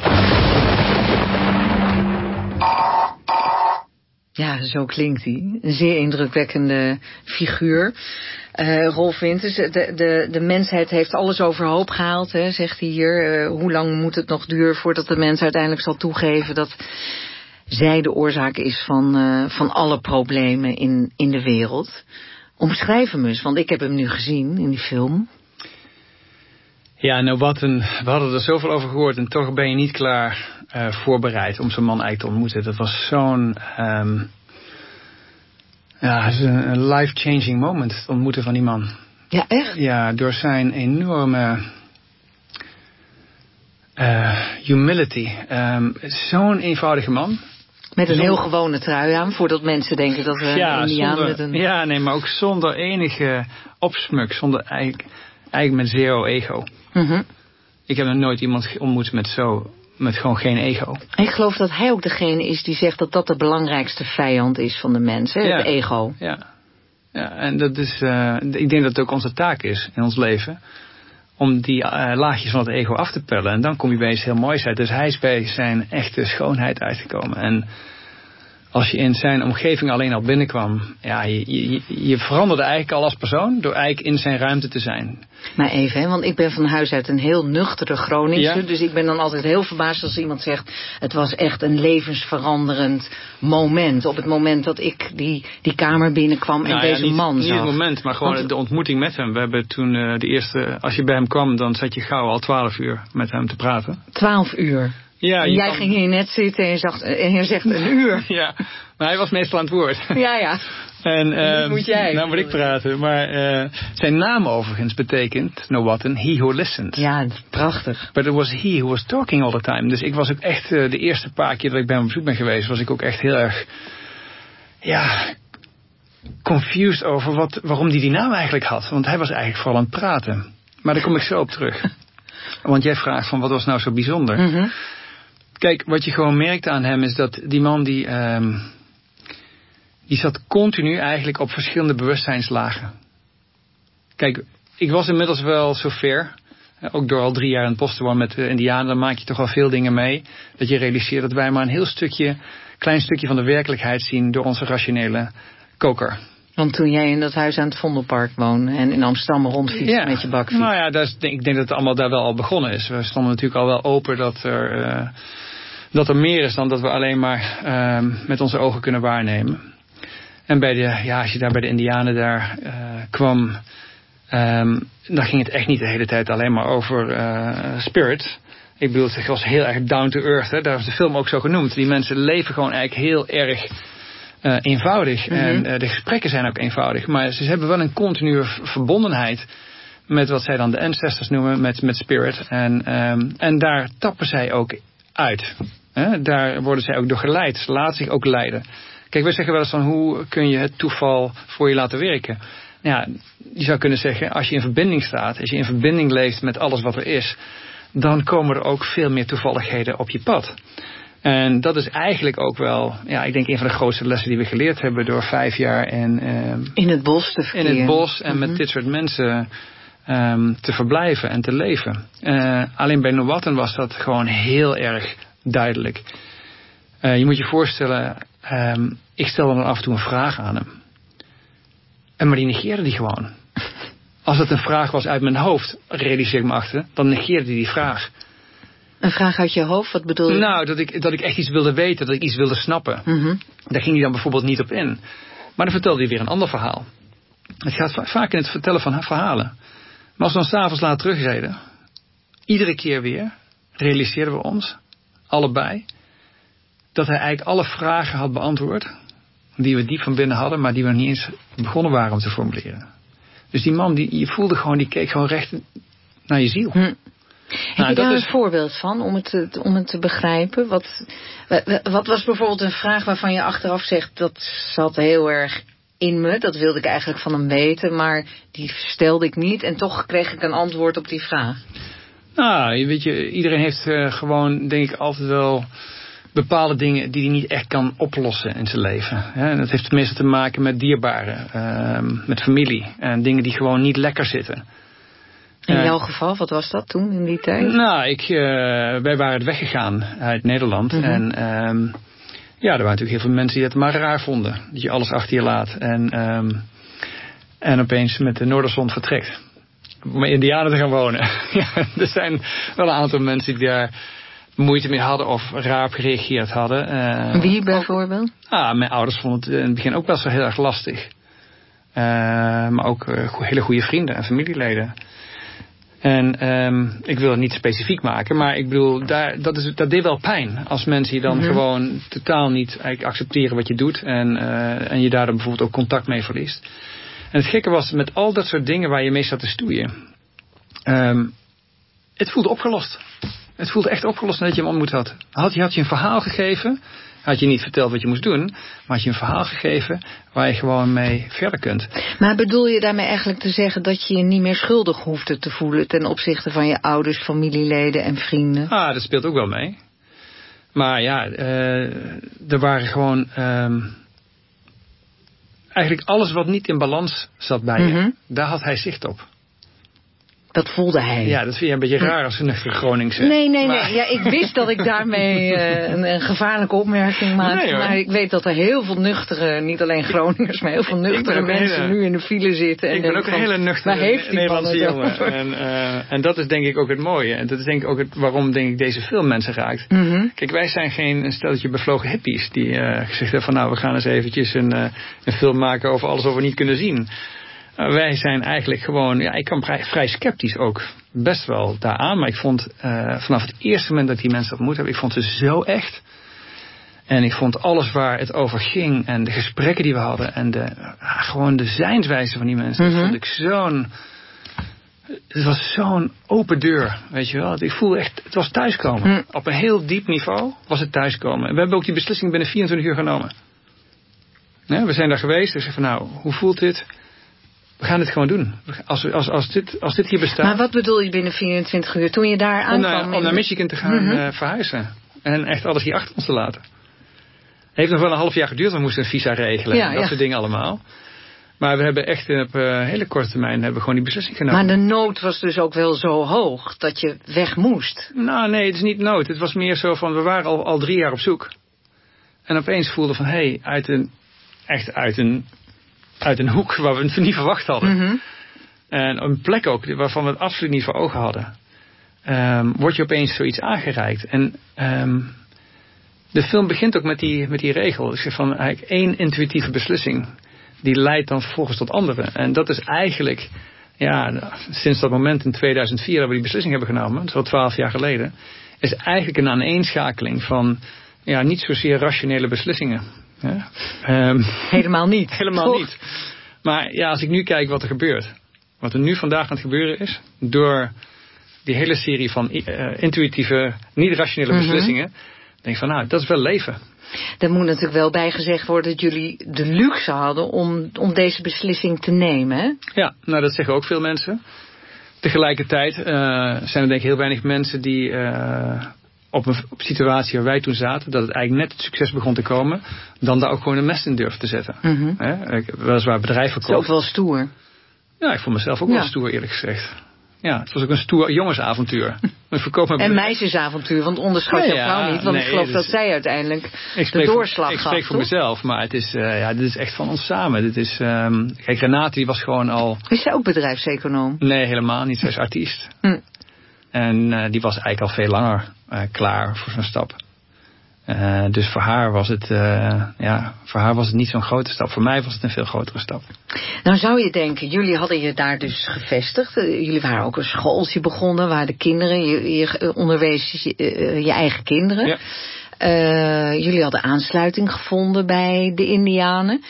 Ja, zo klinkt hij. Een zeer indrukwekkende figuur. Uh, Rolf Winters, de, de, de mensheid heeft alles overhoop gehaald, hè, zegt hij hier. Uh, hoe lang moet het nog duren voordat de mens uiteindelijk zal toegeven dat zij de oorzaak is van, uh, van alle problemen in, in de wereld? Omschrijf hem eens, want ik heb hem nu gezien in die film. Ja, nou wat een, we hadden er zoveel over gehoord en toch ben je niet klaar uh, voorbereid om zo'n man eigenlijk te ontmoeten. Dat was zo'n um, ja, een, een life-changing moment, het ontmoeten van die man. Ja, echt? Ja, door zijn enorme uh, humility. Um, zo'n eenvoudige man. Met een Zonder, heel gewone trui aan, voordat mensen denken dat we ja, een Indiaan zonder, met een... Ja, nee, maar ook zonder enige opsmuk, zonder eigenlijk, eigenlijk met zero ego. Mm-hmm. Ik heb nog nooit iemand ontmoet met zo, met gewoon geen ego. Ik geloof dat hij ook degene is die zegt dat dat de belangrijkste vijand is van de mens, hè? Ja. Het ego. Ja, ja, en dat is, uh, ik denk dat het ook onze taak is in ons leven, om die uh, laagjes van het ego af te pellen. En dan kom je bij iets heel moois uit. Dus hij is bij zijn echte schoonheid uitgekomen. En als je in zijn omgeving alleen al binnenkwam, ja, je, je, je veranderde eigenlijk al als persoon door eigenlijk in zijn ruimte te zijn. Maar even, hè, want ik ben van huis uit een heel nuchtere Groningse. Ja. Dus ik ben dan altijd heel verbaasd als iemand zegt, het was echt een levensveranderend moment. Op het moment dat ik die, die kamer binnenkwam en nou, deze ja, niet, man niet zag. Niet het moment, maar gewoon want, de ontmoeting met hem. We hebben toen uh, de eerste, als je bij hem kwam, dan zat je gauw al twaalf uur met hem te praten. Twaalf uur? Ja, en jij kan... ging hier net zitten en je, zag, en je zegt een uur. Ja, maar hij was meestal aan het woord. Ja, ja. En, uh, moet jij. Nou moet ik praten. Maar uh, zijn naam overigens betekent, Nowaten, he who listens. Ja, prachtig. But it was he who was talking all the time. Dus ik was ook echt, uh, de eerste paar keer dat ik bij hem op bezoek ben geweest, was ik ook echt heel erg, ja, confused over wat, waarom hij die, die naam eigenlijk had. Want hij was eigenlijk vooral aan het praten. Maar daar kom ik zo op terug. Want jij vraagt van wat was nou zo bijzonder? Mm-hmm. Kijk, wat je gewoon merkte aan hem is dat die man die, um, die zat continu eigenlijk op verschillende bewustzijnslagen. Kijk, ik was inmiddels wel zover Ook door al drie jaar in het bos te wonen met de Indianen, dan maak je toch wel veel dingen mee. Dat je realiseert dat wij maar een heel stukje, klein stukje van de werkelijkheid zien door onze rationele koker. Want toen jij in dat huis aan het Vondelpark woonde en in Amsterdam rondfietste ja. met je bakfiets. Nou ja, dat is, ik denk dat het allemaal daar wel al begonnen is. We stonden natuurlijk al wel open dat er, uh, dat er meer is dan dat we alleen maar uh, met onze ogen kunnen waarnemen. En bij de, ja, als je daar bij de Indianen daar uh, kwam, um, dan ging het echt niet de hele tijd alleen maar over uh, spirit. Ik bedoel, het was heel erg down to earth. Hè? Daar is de film ook zo genoemd. Die mensen leven gewoon eigenlijk heel erg uh, eenvoudig. Mm-hmm. En uh, de gesprekken zijn ook eenvoudig. Maar ze hebben wel een continue verbondenheid met wat zij dan de ancestors noemen, met, met spirit. En, um, en daar tappen zij ook uit. Hè? Daar worden zij ook door geleid. Ze laten zich ook leiden. Kijk, wij zeggen wel eens van, hoe kun je het toeval voor je laten werken? Ja, je zou kunnen zeggen, als je in verbinding staat, als je in verbinding leeft met alles wat er is, dan komen er ook veel meer toevalligheden op je pad. En dat is eigenlijk ook wel, ja, ik denk een van de grootste lessen die we geleerd hebben door vijf jaar in, uh, in het bos te verkeren. In het bos en mm-hmm. met dit soort mensen um, te verblijven en te leven. Uh, alleen bij Nuwatan was dat gewoon heel erg duidelijk. Uh, je moet je voorstellen, um, ik stelde dan af en toe een vraag aan hem. En maar die negeerde die gewoon. Als het een vraag was uit mijn hoofd, realiseer ik me achter, dan negeerde hij die vraag. Een vraag uit je hoofd, wat bedoel je? Nou, dat ik, dat ik echt iets wilde weten, dat ik iets wilde snappen. Mm-hmm. Daar ging hij dan bijvoorbeeld niet op in. Maar dan vertelde hij weer een ander verhaal. Het gaat va- vaak in het vertellen van verhalen. Maar als we dan s'avonds laat terugreden, iedere keer weer, realiseerden we ons, allebei, dat hij eigenlijk alle vragen had beantwoord, die we diep van binnen hadden, maar die we nog niet eens begonnen waren om te formuleren. Dus die man, die, je voelde gewoon, die keek gewoon recht naar je ziel. Hm. Heb nou, je daar is... een voorbeeld van, om het te, om het te begrijpen? Wat, wat was bijvoorbeeld een vraag waarvan je achteraf zegt, dat zat heel erg in me, dat wilde ik eigenlijk van hem weten, maar die stelde ik niet en toch kreeg ik een antwoord op die vraag? Nou, weet je, iedereen heeft uh, gewoon, denk ik, altijd wel bepaalde dingen die hij niet echt kan oplossen in zijn leven. En dat heeft meestal te maken met dierbaren, uh, met familie en dingen die gewoon niet lekker zitten. In jouw uh, geval, wat was dat toen in die tijd? Nou, ik, uh, wij waren weggegaan uit Nederland. Mm-hmm. En um, ja, er waren natuurlijk heel veel mensen die het maar raar vonden. Dat je alles achter je laat. En, um, en opeens met de Noorderzon vertrekt. Om in Indianen te gaan wonen. Ja, er zijn wel een aantal mensen die daar moeite mee hadden of raar op gereageerd hadden. Uh, Wie bijvoorbeeld? Ah, mijn ouders vonden het in het begin ook wel zo heel erg lastig. Uh, maar ook uh, hele goede vrienden en familieleden. En um, ik wil het niet specifiek maken, maar ik bedoel, daar, dat, is, dat deed wel pijn. Als mensen je dan mm-hmm. gewoon totaal niet eigenlijk accepteren wat je doet en, uh, en je daar dan bijvoorbeeld ook contact mee verliest. En het gekke was, met al dat soort dingen waar je mee zat te stoeien, um, het voelde opgelost. Het voelde echt opgelost nadat je hem ontmoet had. Had je, had je een verhaal gegeven, had je niet verteld wat je moest doen, maar had je een verhaal gegeven waar je gewoon mee verder kunt. Maar bedoel je daarmee eigenlijk te zeggen dat je je niet meer schuldig hoefde te voelen ten opzichte van je ouders, familieleden en vrienden? Ah, dat speelt ook wel mee. Maar ja, uh, er waren gewoon um, eigenlijk alles wat niet in balans zat bij mm-hmm. je, daar had hij zicht op. Dat voelde hij. Ja, dat vind je een beetje raar als een nuchtere Groningse. Nee, nee, maar... nee. Ja, ik wist dat ik daarmee uh, een, een gevaarlijke opmerking maakte. Nee, maar ik weet dat er heel veel nuchtere, niet alleen Groningers, maar heel veel nuchtere mensen hele, nu in de file zitten. En ik ben ook een van, hele nuchtere Nederlandse jongen. En, uh, en dat is denk ik ook het mooie. En dat is denk ik ook het, waarom denk ik deze film mensen raakt. Mm-hmm. Kijk, wij zijn geen een stelletje bevlogen hippies die uh, gezegd hebben van nou, we gaan eens eventjes een, uh, een film maken over alles wat we niet kunnen zien. Wij zijn eigenlijk gewoon, ja, ik kwam vrij, vrij sceptisch ook best wel daaraan. Maar ik vond uh, vanaf het eerste moment dat ik die mensen ontmoet heb, ik vond ze zo echt. En ik vond alles waar het over ging en de gesprekken die we hadden en de, uh, gewoon de zijnswijze van die mensen. Mm-hmm. Dat vond ik zo'n, het was zo'n open deur, weet je wel. Ik voelde echt, het was thuiskomen. Mm. Op een heel diep niveau was het thuiskomen. En we hebben ook die beslissing binnen vierentwintig uur genomen. Ja, we zijn daar geweest, dus van nou, hoe voelt dit? We gaan het gewoon doen. Als, als, als, dit, als dit hier bestaat. Maar wat bedoel je binnen vierentwintig uur? Toen je daar aankwam? Om naar, om naar Michigan te gaan mm-hmm. uh, verhuizen. En echt alles hier achter ons te laten. Het heeft nog wel een half jaar geduurd. We moesten een visa regelen. Ja, en dat ja. soort dingen allemaal. Maar we hebben echt op uh, hele korte termijn hebben we gewoon die beslissing genomen. Maar de nood was dus ook wel zo hoog dat je weg moest. Nou nee, het is niet nood. Het was meer zo van, we waren al, al drie jaar op zoek. En opeens voelden van, hé, hey, uit een, echt uit een, uit een hoek waar we het niet verwacht hadden. Mm-hmm. En een plek ook waarvan we het absoluut niet voor ogen hadden. Um, word je opeens zoiets aangereikt. En um, de film begint ook met die, met die regel. Dus van eigenlijk één intuïtieve beslissing. Die leidt dan vervolgens tot andere. En dat is eigenlijk, ja, sinds dat moment in tweeduizend vier dat we die beslissing hebben genomen. Dat is al twaalf jaar geleden. Is eigenlijk een aaneenschakeling van, ja, niet zozeer rationele beslissingen. Ja? Um, helemaal niet. Helemaal niet. Maar ja, als ik nu kijk wat er gebeurt. Wat er nu vandaag aan het gebeuren is. Door die hele serie van uh, intuïtieve, niet rationele mm-hmm. beslissingen. Denk van, nou, dat is wel leven. Er moet natuurlijk wel bij gezegd worden dat jullie de luxe hadden om, om deze beslissing te nemen. Hè? Ja, nou dat zeggen ook veel mensen. Tegelijkertijd uh, zijn er denk ik heel weinig mensen die uh, op een op situatie waar wij toen zaten, dat het eigenlijk net het succes begon te komen, dan daar ook gewoon een mes in durven te zetten. Mm-hmm. Hè? Ik heb weliswaar bedrijf verkocht. Dat is ook wel stoer. Ja, ik vond mezelf ook ja. wel stoer eerlijk gezegd. Ja, het was ook een stoer jongensavontuur. En meisjesavontuur, want onderschat je ja, vrouw niet. Want nee, ik geloof dus, dat zij uiteindelijk de doorslag voor, gaf. Ik spreek voor toch? mezelf, maar het is, uh, ja, dit is echt van ons samen. Dit is, um, kijk, Renate die was gewoon al... Is zij ook bedrijfseconoom? Nee, helemaal niet. Zij is artiest. Hm. En uh, die was eigenlijk al veel langer uh, klaar voor zo'n stap. Uh, dus voor haar was het, uh, ja, voor haar was het niet zo'n grote stap. Voor mij was het een veel grotere stap. Nou zou je denken, jullie hadden je daar dus gevestigd. Jullie waren ook een schooltje begonnen waar de kinderen, je, je onderwees je, uh, je eigen kinderen. Ja. Uh, jullie hadden aansluiting gevonden bij de Indianen.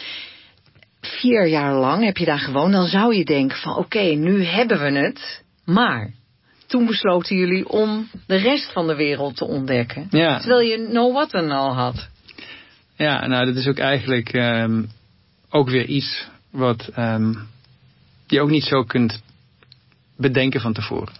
Vier jaar lang heb je daar gewoond. Dan zou je denken van oké, okay, nu hebben we het, maar... Toen besloten jullie om de rest van de wereld te ontdekken. Ja. Terwijl je Know What al had. Ja, nou dat is ook eigenlijk um, ook weer iets wat um, je ook niet zo kunt bedenken van tevoren.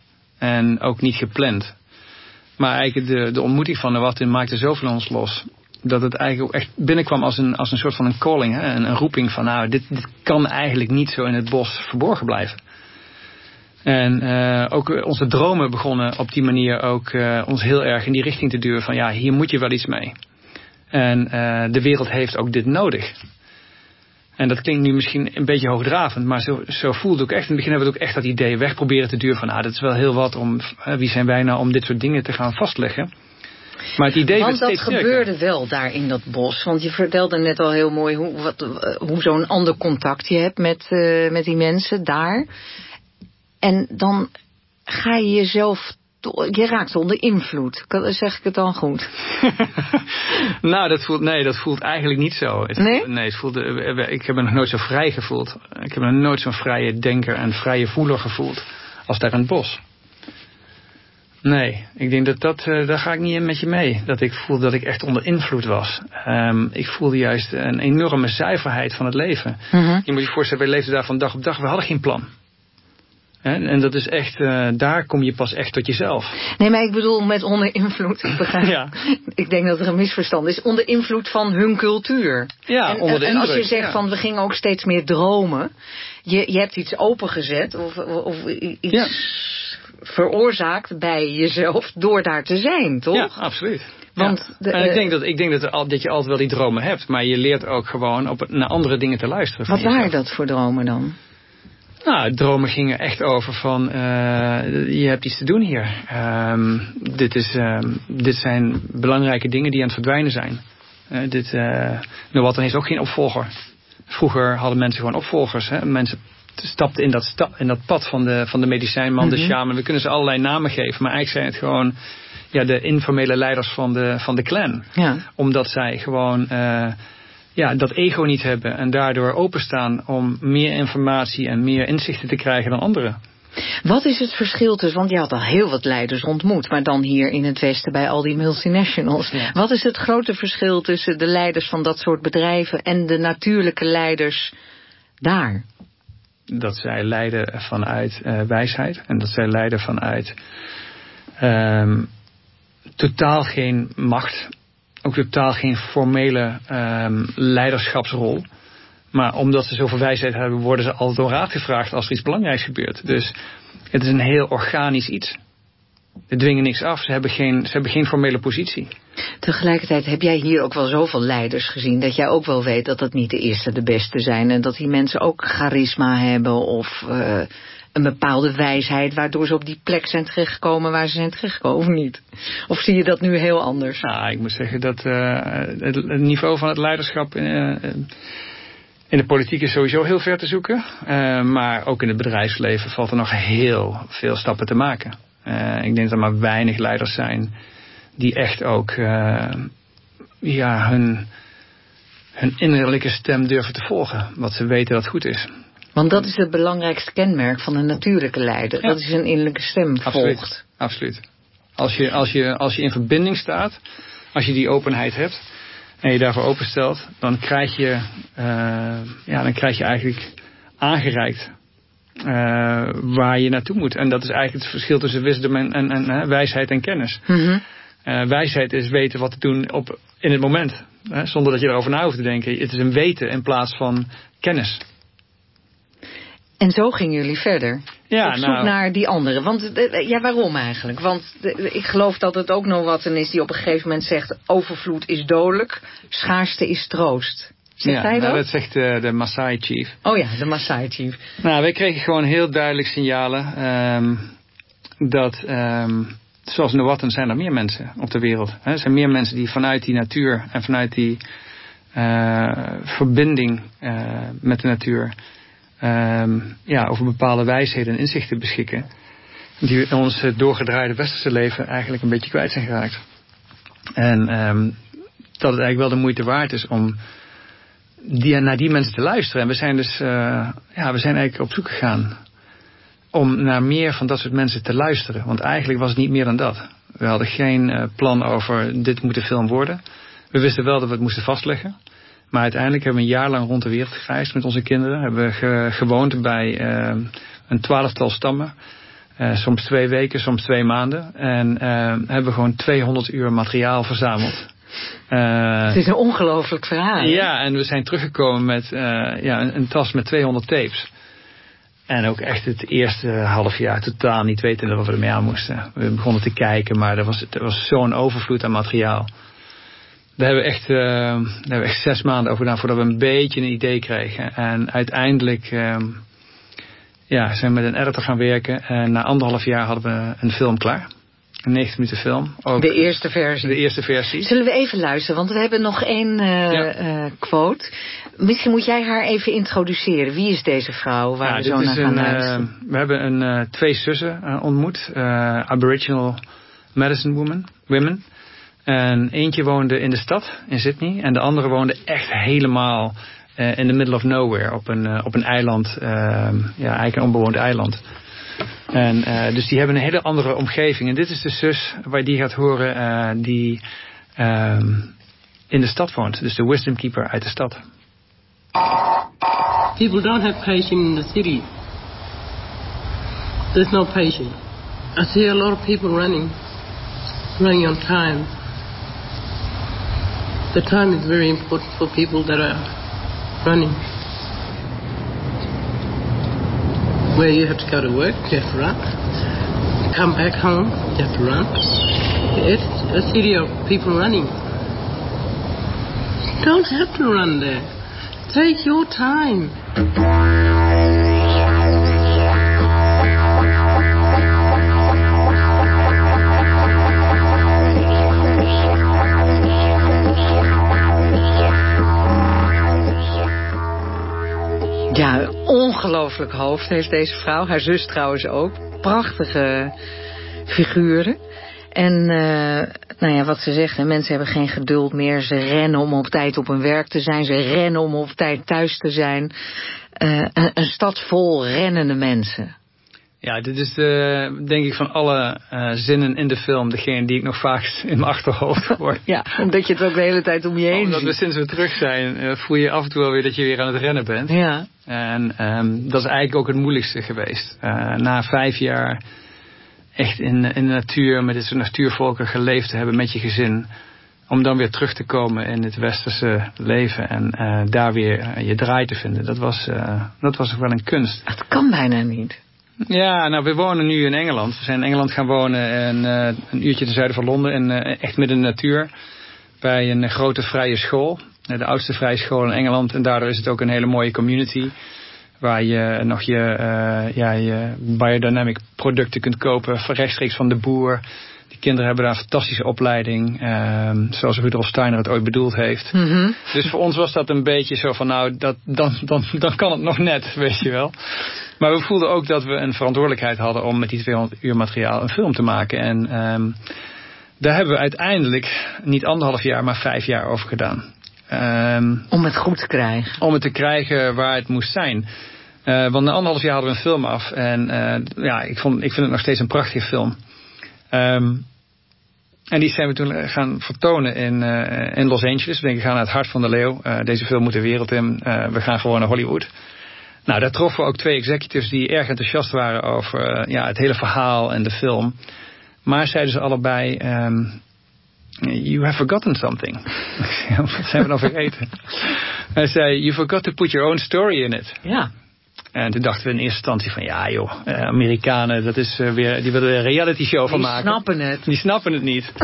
En ook niet gepland. Maar eigenlijk de, de ontmoeting van Know What maakte zoveel ons los. Dat het eigenlijk ook echt binnenkwam als een, als een soort van een calling. Hè? Een, een roeping van nou dit, dit kan eigenlijk niet zo in het bos verborgen blijven. En uh, ook onze dromen begonnen op die manier ook uh, ons heel erg in die richting te duwen van ja, hier moet je wel iets mee. En uh, de wereld heeft ook dit nodig. En dat klinkt nu misschien een beetje hoogdravend, maar zo, zo voelde het ook echt. In het begin hebben we ook echt dat idee weg proberen te duwen van ah, dat is wel heel wat om, uh, wie zijn wij nou om dit soort dingen te gaan vastleggen. Maar het idee want dat gebeurde sterker. wel daar in dat bos. Want je vertelde net al heel mooi hoe, wat, hoe zo'n ander contact je hebt met, uh, met die mensen daar. En dan ga je jezelf... Je raakt onder invloed. Zeg ik het dan goed? nou, dat voelt, nee, dat voelt eigenlijk niet zo. Het, nee? Nee, het voelde, ik heb me nog nooit zo vrij gevoeld. Ik heb me nog nooit zo'n vrije denker en vrije voeler gevoeld als daar in het bos. Nee, ik denk dat dat... Daar ga ik niet in met je mee. Dat ik voelde dat ik echt onder invloed was. Um, ik voelde juist een enorme zuiverheid van het leven. Mm-hmm. Je moet je voorstellen, wij leefden daar van dag op dag. We hadden geen plan. En, en dat is echt, uh, daar kom je pas echt tot jezelf. Nee, maar ik bedoel met onder invloed. Ik, begrijp, ja. ik denk dat er een misverstand is. Onder invloed van hun cultuur. Ja, en, onder de en indruk. als je zegt ja. van we gingen ook steeds meer dromen. Je, je hebt iets opengezet of, of iets ja. veroorzaakt bij jezelf door daar te zijn, toch? Ja, absoluut. Want ja. de, en ik denk dat, ik denk dat, er, dat je altijd wel die dromen hebt. Maar je leert ook gewoon op, naar andere dingen te luisteren. Wat waren dat voor dromen dan? Nou, dromen gingen echt over van, uh, je hebt iets te doen hier. Um, dit, is, um, dit zijn belangrijke dingen die aan het verdwijnen zijn. Uh, dit, uh, Know What heeft ook geen opvolger. Vroeger hadden mensen gewoon opvolgers. Hè? Mensen stapten in dat, sta- in dat pad van de, van de medicijnman, mm-hmm. de shaman. We kunnen ze allerlei namen geven, maar eigenlijk zijn het gewoon ja, de informele leiders van de, van de clan. Ja. Omdat zij gewoon... Uh, Ja, dat ego niet hebben en daardoor openstaan om meer informatie en meer inzichten te krijgen dan anderen. Wat is het verschil tussen, want je had al heel wat leiders ontmoet, maar dan hier in het Westen bij al die multinationals. Ja. Wat is het grote verschil tussen de leiders van dat soort bedrijven en de natuurlijke leiders daar? Dat zij leiden vanuit uh, wijsheid en dat zij leiden vanuit um, totaal geen macht. Ook totaal geen formele um, leiderschapsrol. Maar omdat ze zoveel wijsheid hebben, worden ze altijd om raad gevraagd als er iets belangrijks gebeurt. Dus het is een heel organisch iets. Ze dwingen niks af, ze hebben geen, ze hebben geen formele positie. Tegelijkertijd heb jij hier ook wel zoveel leiders gezien, dat jij ook wel weet dat dat niet de eerste de beste zijn. En dat die mensen ook charisma hebben of uh, een bepaalde wijsheid, waardoor ze op die plek zijn terechtgekomen waar ze zijn terechtgekomen, of niet? Of zie je dat nu heel anders? Nou, ik moet zeggen dat uh, het, het niveau van het leiderschap Uh, in de politiek is sowieso heel ver te zoeken. Uh, maar ook in het bedrijfsleven valt er nog heel veel stappen te maken. Uh, ik denk dat er maar weinig leiders zijn die echt ook uh, ja, hun, hun innerlijke stem durven te volgen. Wat ze weten dat goed is. Want dat is het belangrijkste kenmerk van een natuurlijke leider. Ja. Dat is een innerlijke stem Absoluut. volgt. Absoluut. Als je, als, je, als je in verbinding staat, als je die openheid hebt en je daarvoor openstelt, dan krijg je, uh, ja, dan krijg je eigenlijk aangereikt uh, waar je naartoe moet. En dat is eigenlijk het verschil tussen wisdom en, en, en uh, wijsheid en kennis. Mm-hmm. Uh, wijsheid is weten wat te doen op, in het moment. Hè, zonder dat je erover na hoeft te denken. Het is een weten in plaats van kennis. En zo gingen jullie verder. Ja, op zoek nou, naar die anderen. Want ja, waarom eigenlijk? Want ik geloof dat het ook nog wat een is die op een gegeven moment zegt: overvloed is dodelijk, schaarste is troost. Zegt ja, hij dat? Nou, dat zegt de, de Maasai Chief. Oh ja, de Maasai Chief. Nou, wij kregen gewoon heel duidelijk signalen um, dat, um, zoals Nuwatan zijn er meer mensen op de wereld. Hè? Er zijn meer mensen die vanuit die natuur en vanuit die uh, verbinding uh, met de natuur Um, ja, over bepaalde wijsheden en inzichten beschikken, die in ons doorgedraaide westerse leven eigenlijk een beetje kwijt zijn geraakt. En um, dat het eigenlijk wel de moeite waard is om die, naar die mensen te luisteren. En we zijn dus uh, ja, we zijn eigenlijk op zoek gegaan om naar meer van dat soort mensen te luisteren. Want eigenlijk was het niet meer dan dat. We hadden geen uh, plan over dit moet de film worden. We wisten wel dat we het moesten vastleggen. Maar uiteindelijk hebben we een jaar lang rond de wereld gereisd met onze kinderen. Hebben we ge- gewoond bij uh, een twaalftal stammen. Uh, soms twee weken, soms twee maanden. En uh, hebben we gewoon tweehonderd uur materiaal verzameld. Uh, het is een ongelooflijk verhaal. Ja, en we zijn teruggekomen met uh, ja, een, een tas met tweehonderd tapes. En ook echt het eerste half jaar totaal niet weten wat we ermee aan moesten. We begonnen te kijken, maar er was, er was zo'n overvloed aan materiaal. Daar hebben we echt, uh, daar hebben we echt zes maanden over gedaan voordat we een beetje een idee kregen. En uiteindelijk uh, ja, zijn we met een editor gaan werken. En na anderhalf jaar hadden we een film klaar. Een negentig minuten film. Ook de eerste versie. De eerste versie. Zullen we even luisteren, want we hebben nog één uh, ja. uh, quote. Misschien moet jij haar even introduceren. Wie is deze vrouw waar ja, we zo naar gaan een, luisteren? Uh, we hebben een, uh, twee zussen uh, ontmoet. Uh, Aboriginal medicine women, women. En eentje woonde in de stad, in Sydney. En de andere woonde echt helemaal uh, in the middle of nowhere. Op een, uh, op een eiland. Uh, ja, eigenlijk een onbewoond eiland. En uh, dus die hebben een hele andere omgeving. En dit is de zus waar je die gaat horen uh, die uh, in de stad woont. Dus de wisdom keeper uit de stad. People don't have patience in the city. There's no patience. I see a lot of people running. Running on time. The time is very important for people that are running. Where you have to go to work, you have to run. You come back home, you have to run. It's a city of people running. You don't have to run there. Take your time. Ja, ongelooflijk hoofd heeft deze vrouw. Haar zus trouwens ook. Prachtige figuren. En uh, nou ja, wat ze zegt, hè, mensen hebben geen geduld meer. Ze rennen om op tijd op hun werk te zijn. Ze rennen om op tijd thuis te zijn. Uh, een, een stad vol rennende mensen. Ja, dit is de, denk ik van alle uh, zinnen in de film degene die ik nog vaakst in mijn achterhoofd hoor. Ja, omdat je het ook de hele tijd om je heen Omdat ziet. we sinds we terug zijn, uh, voel je af en toe wel weer dat je weer aan het rennen bent. Ja. En um, dat is eigenlijk ook het moeilijkste geweest. Uh, na vijf jaar echt in, in de natuur, met dit soort natuurvolken geleefd te hebben met je gezin. om dan weer terug te komen in het westerse leven en uh, daar weer uh, je draai te vinden. Dat was, uh, dat was ook wel een kunst. Het kan bijna niet. Ja, nou, we wonen nu in Engeland. We zijn in Engeland gaan wonen en uh, een uurtje ten zuiden van Londen. En uh, echt midden in de natuur. Bij een grote vrije school. De oudste vrije school in Engeland. En daardoor is het ook een hele mooie community. Waar je nog je, uh, ja, je biodynamic producten kunt kopen. Rechtstreeks van de boer. Die kinderen hebben daar een fantastische opleiding. Uh, zoals Rudolf Steiner het ooit bedoeld heeft. Mm-hmm. Dus voor ons was dat een beetje zo van nou, dat, dan, dan, dan kan het nog net, weet je wel. Maar we voelden ook dat we een verantwoordelijkheid hadden om met die tweehonderd uur materiaal een film te maken. En um, daar hebben we uiteindelijk niet anderhalf jaar, maar vijf jaar over gedaan. Um, om het goed te krijgen. Om het te krijgen waar het moest zijn. Uh, want na anderhalf jaar hadden we een film af. En uh, ja, ik, vond, ik vind het nog steeds een prachtige film. Um, en die zijn we toen gaan vertonen in, uh, in Los Angeles. We denken, we gaan naar het hart van de leeuw. Uh, deze film moet de wereld in. Uh, we gaan gewoon naar Hollywood. Nou, daar troffen we ook twee executives die erg enthousiast waren over uh, ja, het hele verhaal en de film. Maar zeiden ze allebei, um, you have forgotten something. Wat zijn we nou vergeten? Hij zei, you forgot to put your own story in it. Ja. En toen dachten we in eerste instantie van, ja joh, uh, Amerikanen, dat is uh, weer, die willen er een reality show van die maken. Die snappen het. Die snappen het niet.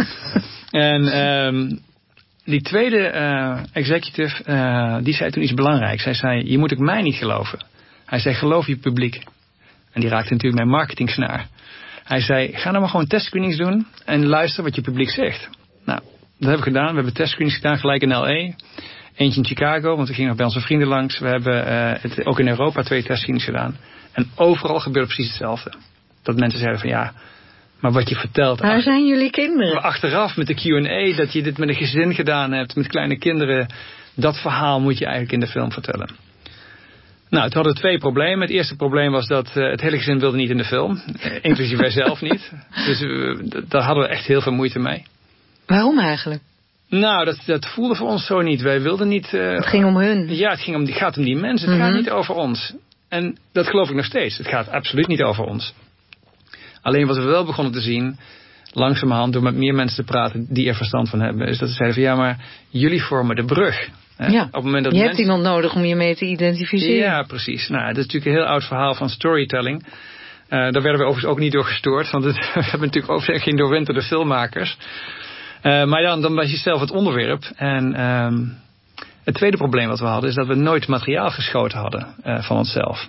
En um, die tweede uh, executive, uh, die zei toen iets belangrijks. Hij zei, je moet ook mij niet geloven. Hij zei, geloof je publiek. En die raakte natuurlijk mijn marketingsnaar. Hij zei, ga nou maar gewoon testscreenings doen en luister wat je publiek zegt. Nou, dat hebben we gedaan. We hebben testscreenings gedaan gelijk in L A. Eentje in Chicago, want we gingen nog bij onze vrienden langs. We hebben uh, het ook in Europa twee testscreenings gedaan. En overal gebeurde precies hetzelfde. Dat mensen zeiden van ja, maar wat je vertelt... Waar zijn jullie kinderen? Achteraf met de Q en A, dat je dit met een gezin gedaan hebt, met kleine kinderen. Dat verhaal moet je eigenlijk in de film vertellen. Nou, toen hadden we twee problemen. Het eerste probleem was dat uh, het hele gezin wilde niet in de film. Uh, inclusief wij zelf niet. Dus uh, d- daar hadden we echt heel veel moeite mee. Waarom eigenlijk? Nou, dat, dat voelde voor ons zo niet. Wij wilden niet... Uh, het ging om hun. Ja, het ging om, het gaat om die mensen. Het mm-hmm. gaat niet over ons. En dat geloof ik nog steeds. Het gaat absoluut niet over ons. Alleen wat we wel begonnen te zien, langzamerhand door met meer mensen te praten die er verstand van hebben, is dat ze zeiden van ja, maar jullie vormen de brug. Ja, op het moment dat je mensen... hebt iemand nodig om je mee te identificeren. Ja, precies. Nou, dat is natuurlijk een heel oud verhaal van storytelling. Uh, daar werden we overigens ook niet door gestoord, want het, we hebben natuurlijk overigens geen doorwinterde filmmakers. Uh, maar dan, dan was je zelf het onderwerp. En um, het tweede probleem wat we hadden is dat we nooit materiaal geschoten hadden uh, van onszelf.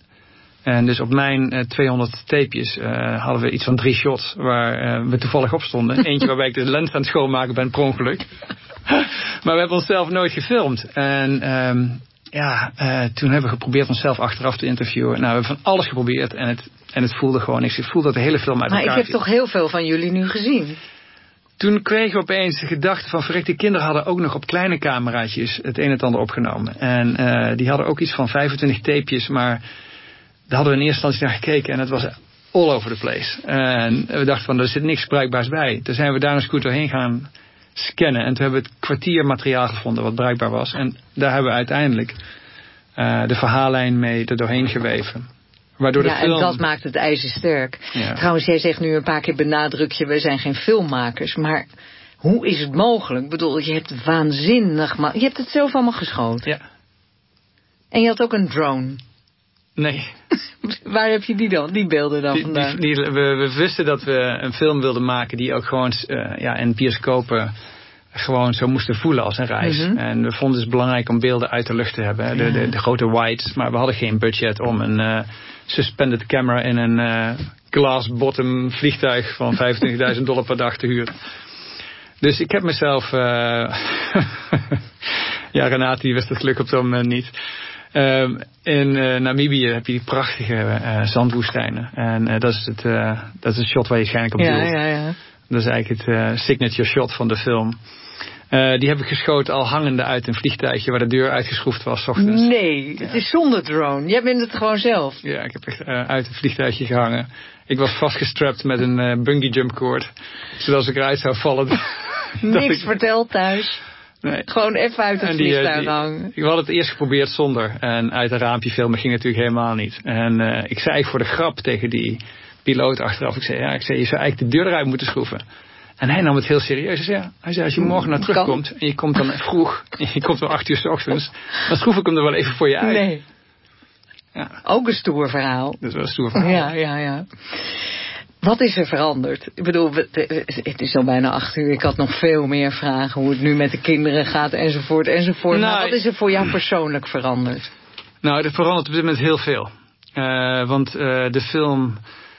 En dus op mijn uh, tweehonderd tapejes uh, hadden we iets van drie shots waar uh, we toevallig op stonden. Eentje waarbij ik de lens aan het schoonmaken ben per ongeluk. Maar we hebben onszelf nooit gefilmd. En um, ja, uh, toen hebben we geprobeerd onszelf achteraf te interviewen. Nou, we hebben van alles geprobeerd en het, en het voelde gewoon niks. Ik voelde dat de hele film uit elkaar Maar ik heb toch heel veel van jullie nu gezien? Toen kregen we opeens de gedachte van verrek, die kinderen hadden ook nog op kleine cameraatjes het een en het ander opgenomen. En uh, die hadden ook iets van vijfentwintig tapejes, maar daar hadden we in eerste instantie naar gekeken en het was all over the place. En we dachten van, er zit niks bruikbaars bij. Toen zijn we daar eens goed doorheen gaan scannen en toen hebben we het kwartier materiaal gevonden wat bruikbaar was. En daar hebben we uiteindelijk uh, de verhaallijn mee er doorheen geweven. Waardoor de ja, film... en dat maakt het ijzersterk. Ja. Trouwens, jij zegt nu een paar keer benadruk je, we zijn geen filmmakers. Maar hoe is het mogelijk? Ik bedoel, je hebt waanzinnig... Ma- je hebt het zelf allemaal geschoten. Ja. En je had ook een drone. Nee. Waar heb je die dan, die beelden dan die, vandaan? Die, die, we, we wisten dat we een film wilden maken die ook gewoon uh, ja, in bioscopen gewoon zo moesten voelen als een reis. Mm-hmm. En we vonden het belangrijk om beelden uit de lucht te hebben. Hè? De, ja. de, de grote wides. Maar we hadden geen budget om een uh, suspended camera in een uh, glass bottom vliegtuig van vijfentwintigduizend dollar per dag te huren. Dus ik heb mezelf... Uh, ja, Renate die wist het geluk op dat moment niet. Uh, in uh, Namibië heb je die prachtige uh, zandwoestijnen. En uh, dat, is het, uh, dat is het shot waar je waarschijnlijk op doelt. Ja, ja, ja. Dat is eigenlijk het uh, signature shot van de film. Uh, die heb ik geschoten al hangende uit een vliegtuigje waar de deur uitgeschroefd was 's ochtends. Nee, ja. Het is zonder drone. Jij bent het gewoon zelf. Ja, ik heb echt uh, uit een vliegtuigje gehangen. Ik was vastgestrapt met een uh, bungee jump cord. Zodat als ik eruit zou vallen... Niks ik... verteld thuis. Nee. Gewoon even uit het die, vliegtuig hangen. Ik had het eerst geprobeerd zonder. En uit een raampje filmen ging natuurlijk helemaal niet. En uh, ik zei voor de grap tegen die piloot achteraf. Ik zei, ja, ik zei, je zou eigenlijk de deur eruit moeten schroeven. En hij nam het heel serieus. Hij zei, hij zei als je morgen naar terugkomt en je komt dan vroeg, en je komt om acht uur 's ochtends, dan schroef ik hem er wel even voor je uit. Nee. Ja. Ook een stoer verhaal. Dat is wel een stoer verhaal. Ja, ja, ja. Wat is er veranderd? Ik bedoel, het is al bijna acht uur. Ik had nog veel meer vragen. Hoe het nu met de kinderen gaat, enzovoort, enzovoort. Nou, maar wat is er voor jou persoonlijk veranderd? Nou, er verandert op dit moment heel veel. Uh, want uh, de film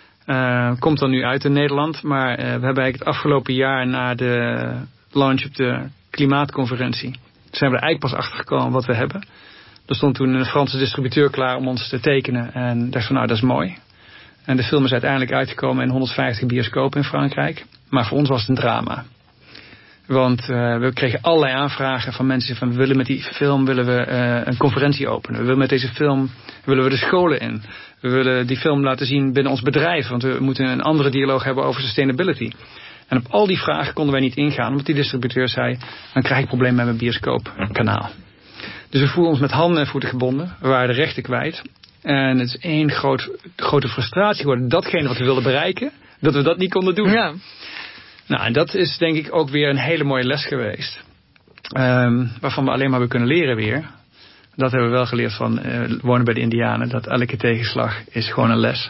uh, komt dan nu uit in Nederland. Maar uh, we hebben eigenlijk het afgelopen jaar na de launch op de klimaatconferentie, zijn we er eigenlijk pas achter gekomen wat we hebben. Er stond toen een Franse distributeur klaar om ons te tekenen. En dacht van, nou, dat is mooi. En de film is uiteindelijk uitgekomen in honderdvijftig bioscopen in Frankrijk. Maar voor ons was het een drama. Want uh, we kregen allerlei aanvragen van mensen van, we willen met die film willen we uh, een conferentie openen. We willen met deze film willen we de scholen in. We willen die film laten zien binnen ons bedrijf. Want we moeten een andere dialoog hebben over sustainability. En op al die vragen konden wij niet ingaan. Omdat die distributeur zei, dan krijg ik problemen met mijn bioscoopkanaal. Dus we voelen ons met handen en voeten gebonden. We waren de rechten kwijt. En het is één groot, grote frustratie geworden. Datgene wat we wilden bereiken, dat we dat niet konden doen. Ja. Nou, en dat is denk ik ook weer een hele mooie les geweest. Um, waarvan we alleen maar hebben kunnen leren weer. Dat hebben we wel geleerd van uh, wonen bij de Indianen. Dat elke tegenslag is gewoon een les.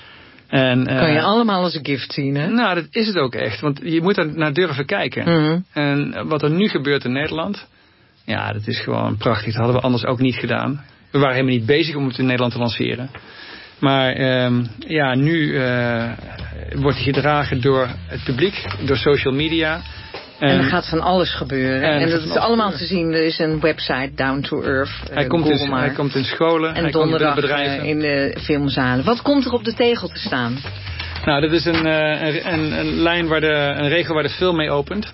En, uh, kan je allemaal als een gift zien, hè? Nou, dat is het ook echt. Want je moet er naar durven kijken. Mm-hmm. En wat er nu gebeurt in Nederland, ja, dat is gewoon prachtig. Dat hadden we anders ook niet gedaan. We waren helemaal niet bezig om het in Nederland te lanceren. Maar um, ja, nu uh, wordt hij gedragen door het publiek, door social media. En, en er gaat van alles gebeuren. En, en dat is allemaal gebeuren. te zien. Er is een website, Down to Earth. Hij, uh, komt, in, hij komt in scholen. En hij donderdag komt in bedrijven. Uh, in de filmzalen. Wat komt er op de tegel te staan? Nou, dat is een, uh, een, een, een lijn waar de, een regel waar de film mee opent.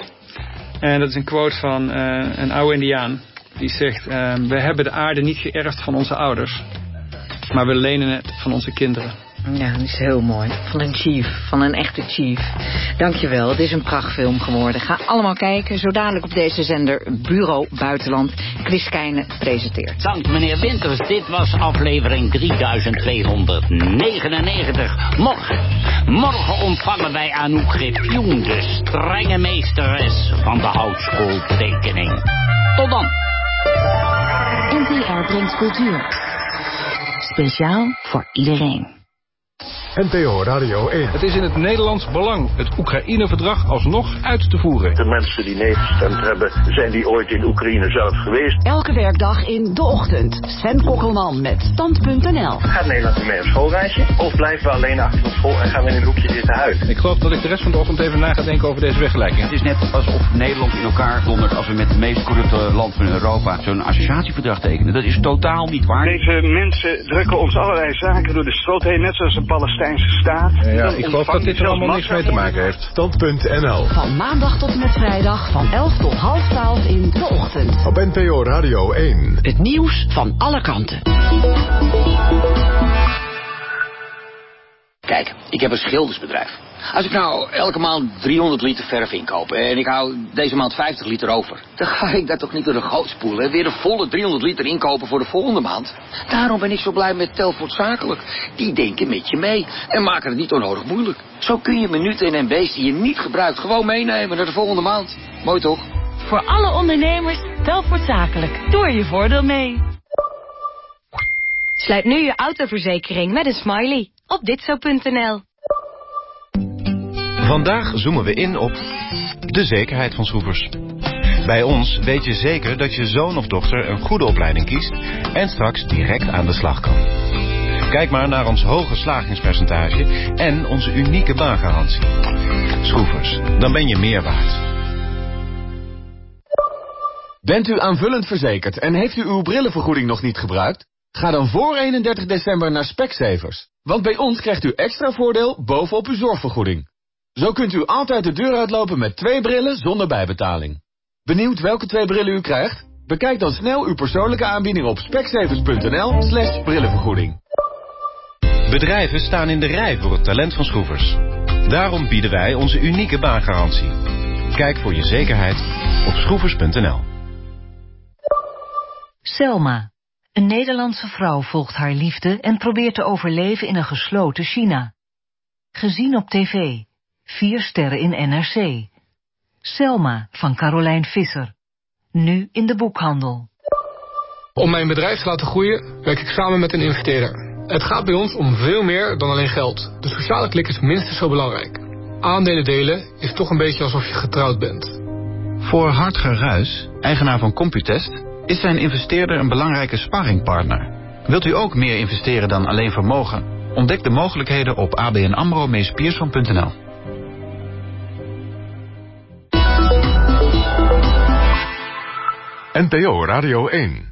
En dat is een quote van uh, een oude Indiaan. Die zegt, uh, we hebben de aarde niet geërfd van onze ouders. Maar we lenen het van onze kinderen. Ja, dat is heel mooi. Van een chief, van een echte chief. Dankjewel, het is een prachtfilm geworden. Ga allemaal kijken, zo dadelijk op deze zender Bureau Buitenland. Chris Keijne presenteert. Dank meneer Winters, dit was aflevering drieduizend tweehonderdnegenennegentig. Morgen, morgen ontvangen wij Anouk Gepioen, de strenge meesteres van de houtschooltekening. Tot dan. N T R brengt cultuur. Speciaal voor iedereen. N T O Radio één. Het is in het Nederlands belang het Oekraïne-verdrag alsnog uit te voeren. De mensen die nee gestemd hebben, zijn die ooit in Oekraïne zelf geweest? Elke werkdag in De Ochtend. Sven Kokkelman met stand punt n l. Gaat Nederland nu mee op schoolreisje? Of blijven we alleen achter op school en gaan we in een hoekje zitten huilen? Ik geloof dat ik de rest van de ochtend even na ga denken over deze vergelijking. Het is net alsof Nederland in elkaar dondert als we met het meest corrupte land van Europa zo'n associatieverdrag tekenen. Dat is totaal niet waar. Deze mensen drukken ons allerlei zaken door de strot heen, net zoals de Palestijnse staat. Ja, ja, ik geloof dat dit er allemaal niks mee te maken heeft. stand punt n l. Van maandag tot en met vrijdag van elf tot half twaalf in De Ochtend. Op N T O Radio één. Het nieuws van alle kanten. Kijk, ik heb een schildersbedrijf. Als ik nou elke maand driehonderd liter verf inkoop en ik hou deze maand vijftig liter over, dan ga ik dat toch niet door de goot spoelen en weer een volle driehonderd liter inkopen voor de volgende maand. Daarom ben ik zo blij met Telfort Zakelijk. Die denken met je mee en maken het niet onnodig moeilijk. Zo kun je minuten en mbe's die je niet gebruikt gewoon meenemen naar de volgende maand. Mooi toch? Voor alle ondernemers, Telfort Zakelijk. Doe er je voordeel mee. Sluit nu je autoverzekering met een smiley op ditzo punt n l. Vandaag zoomen we in op de zekerheid van schroevers. Bij ons weet je zeker dat je zoon of dochter een goede opleiding kiest en straks direct aan de slag kan. Kijk maar naar ons hoge slagingspercentage en onze unieke baangarantie. Schroevers, dan ben je meer waard. Bent u aanvullend verzekerd en heeft u uw brillenvergoeding nog niet gebruikt? Ga dan voor eenendertig december naar Specsavers. Want bij ons krijgt u extra voordeel bovenop uw zorgvergoeding. Zo kunt u altijd de deur uitlopen met twee brillen zonder bijbetaling. Benieuwd welke twee brillen u krijgt? Bekijk dan snel uw persoonlijke aanbieding op specsavers punt n l slash brillenvergoeding. Bedrijven staan in de rij voor het talent van schroevers. Daarom bieden wij onze unieke baangarantie. Kijk voor je zekerheid op schroevers punt n l. Selma. Een Nederlandse vrouw volgt haar liefde en probeert te overleven in een gesloten China. Gezien op tv. Vier sterren in N R C. Selma van Carolijn Visser. Nu in de boekhandel. Om mijn bedrijf te laten groeien, werk ik samen met een investeerder. Het gaat bij ons om veel meer dan alleen geld. De sociale klik is minstens zo belangrijk. Aandelen delen is toch een beetje alsof je getrouwd bent. Voor Hartger Ruys, eigenaar van Computest, is zijn investeerder een belangrijke sparringpartner. Wilt u ook meer investeren dan alleen vermogen? Ontdek de mogelijkheden op a b n amro dash pierson punt n l. N P O Radio één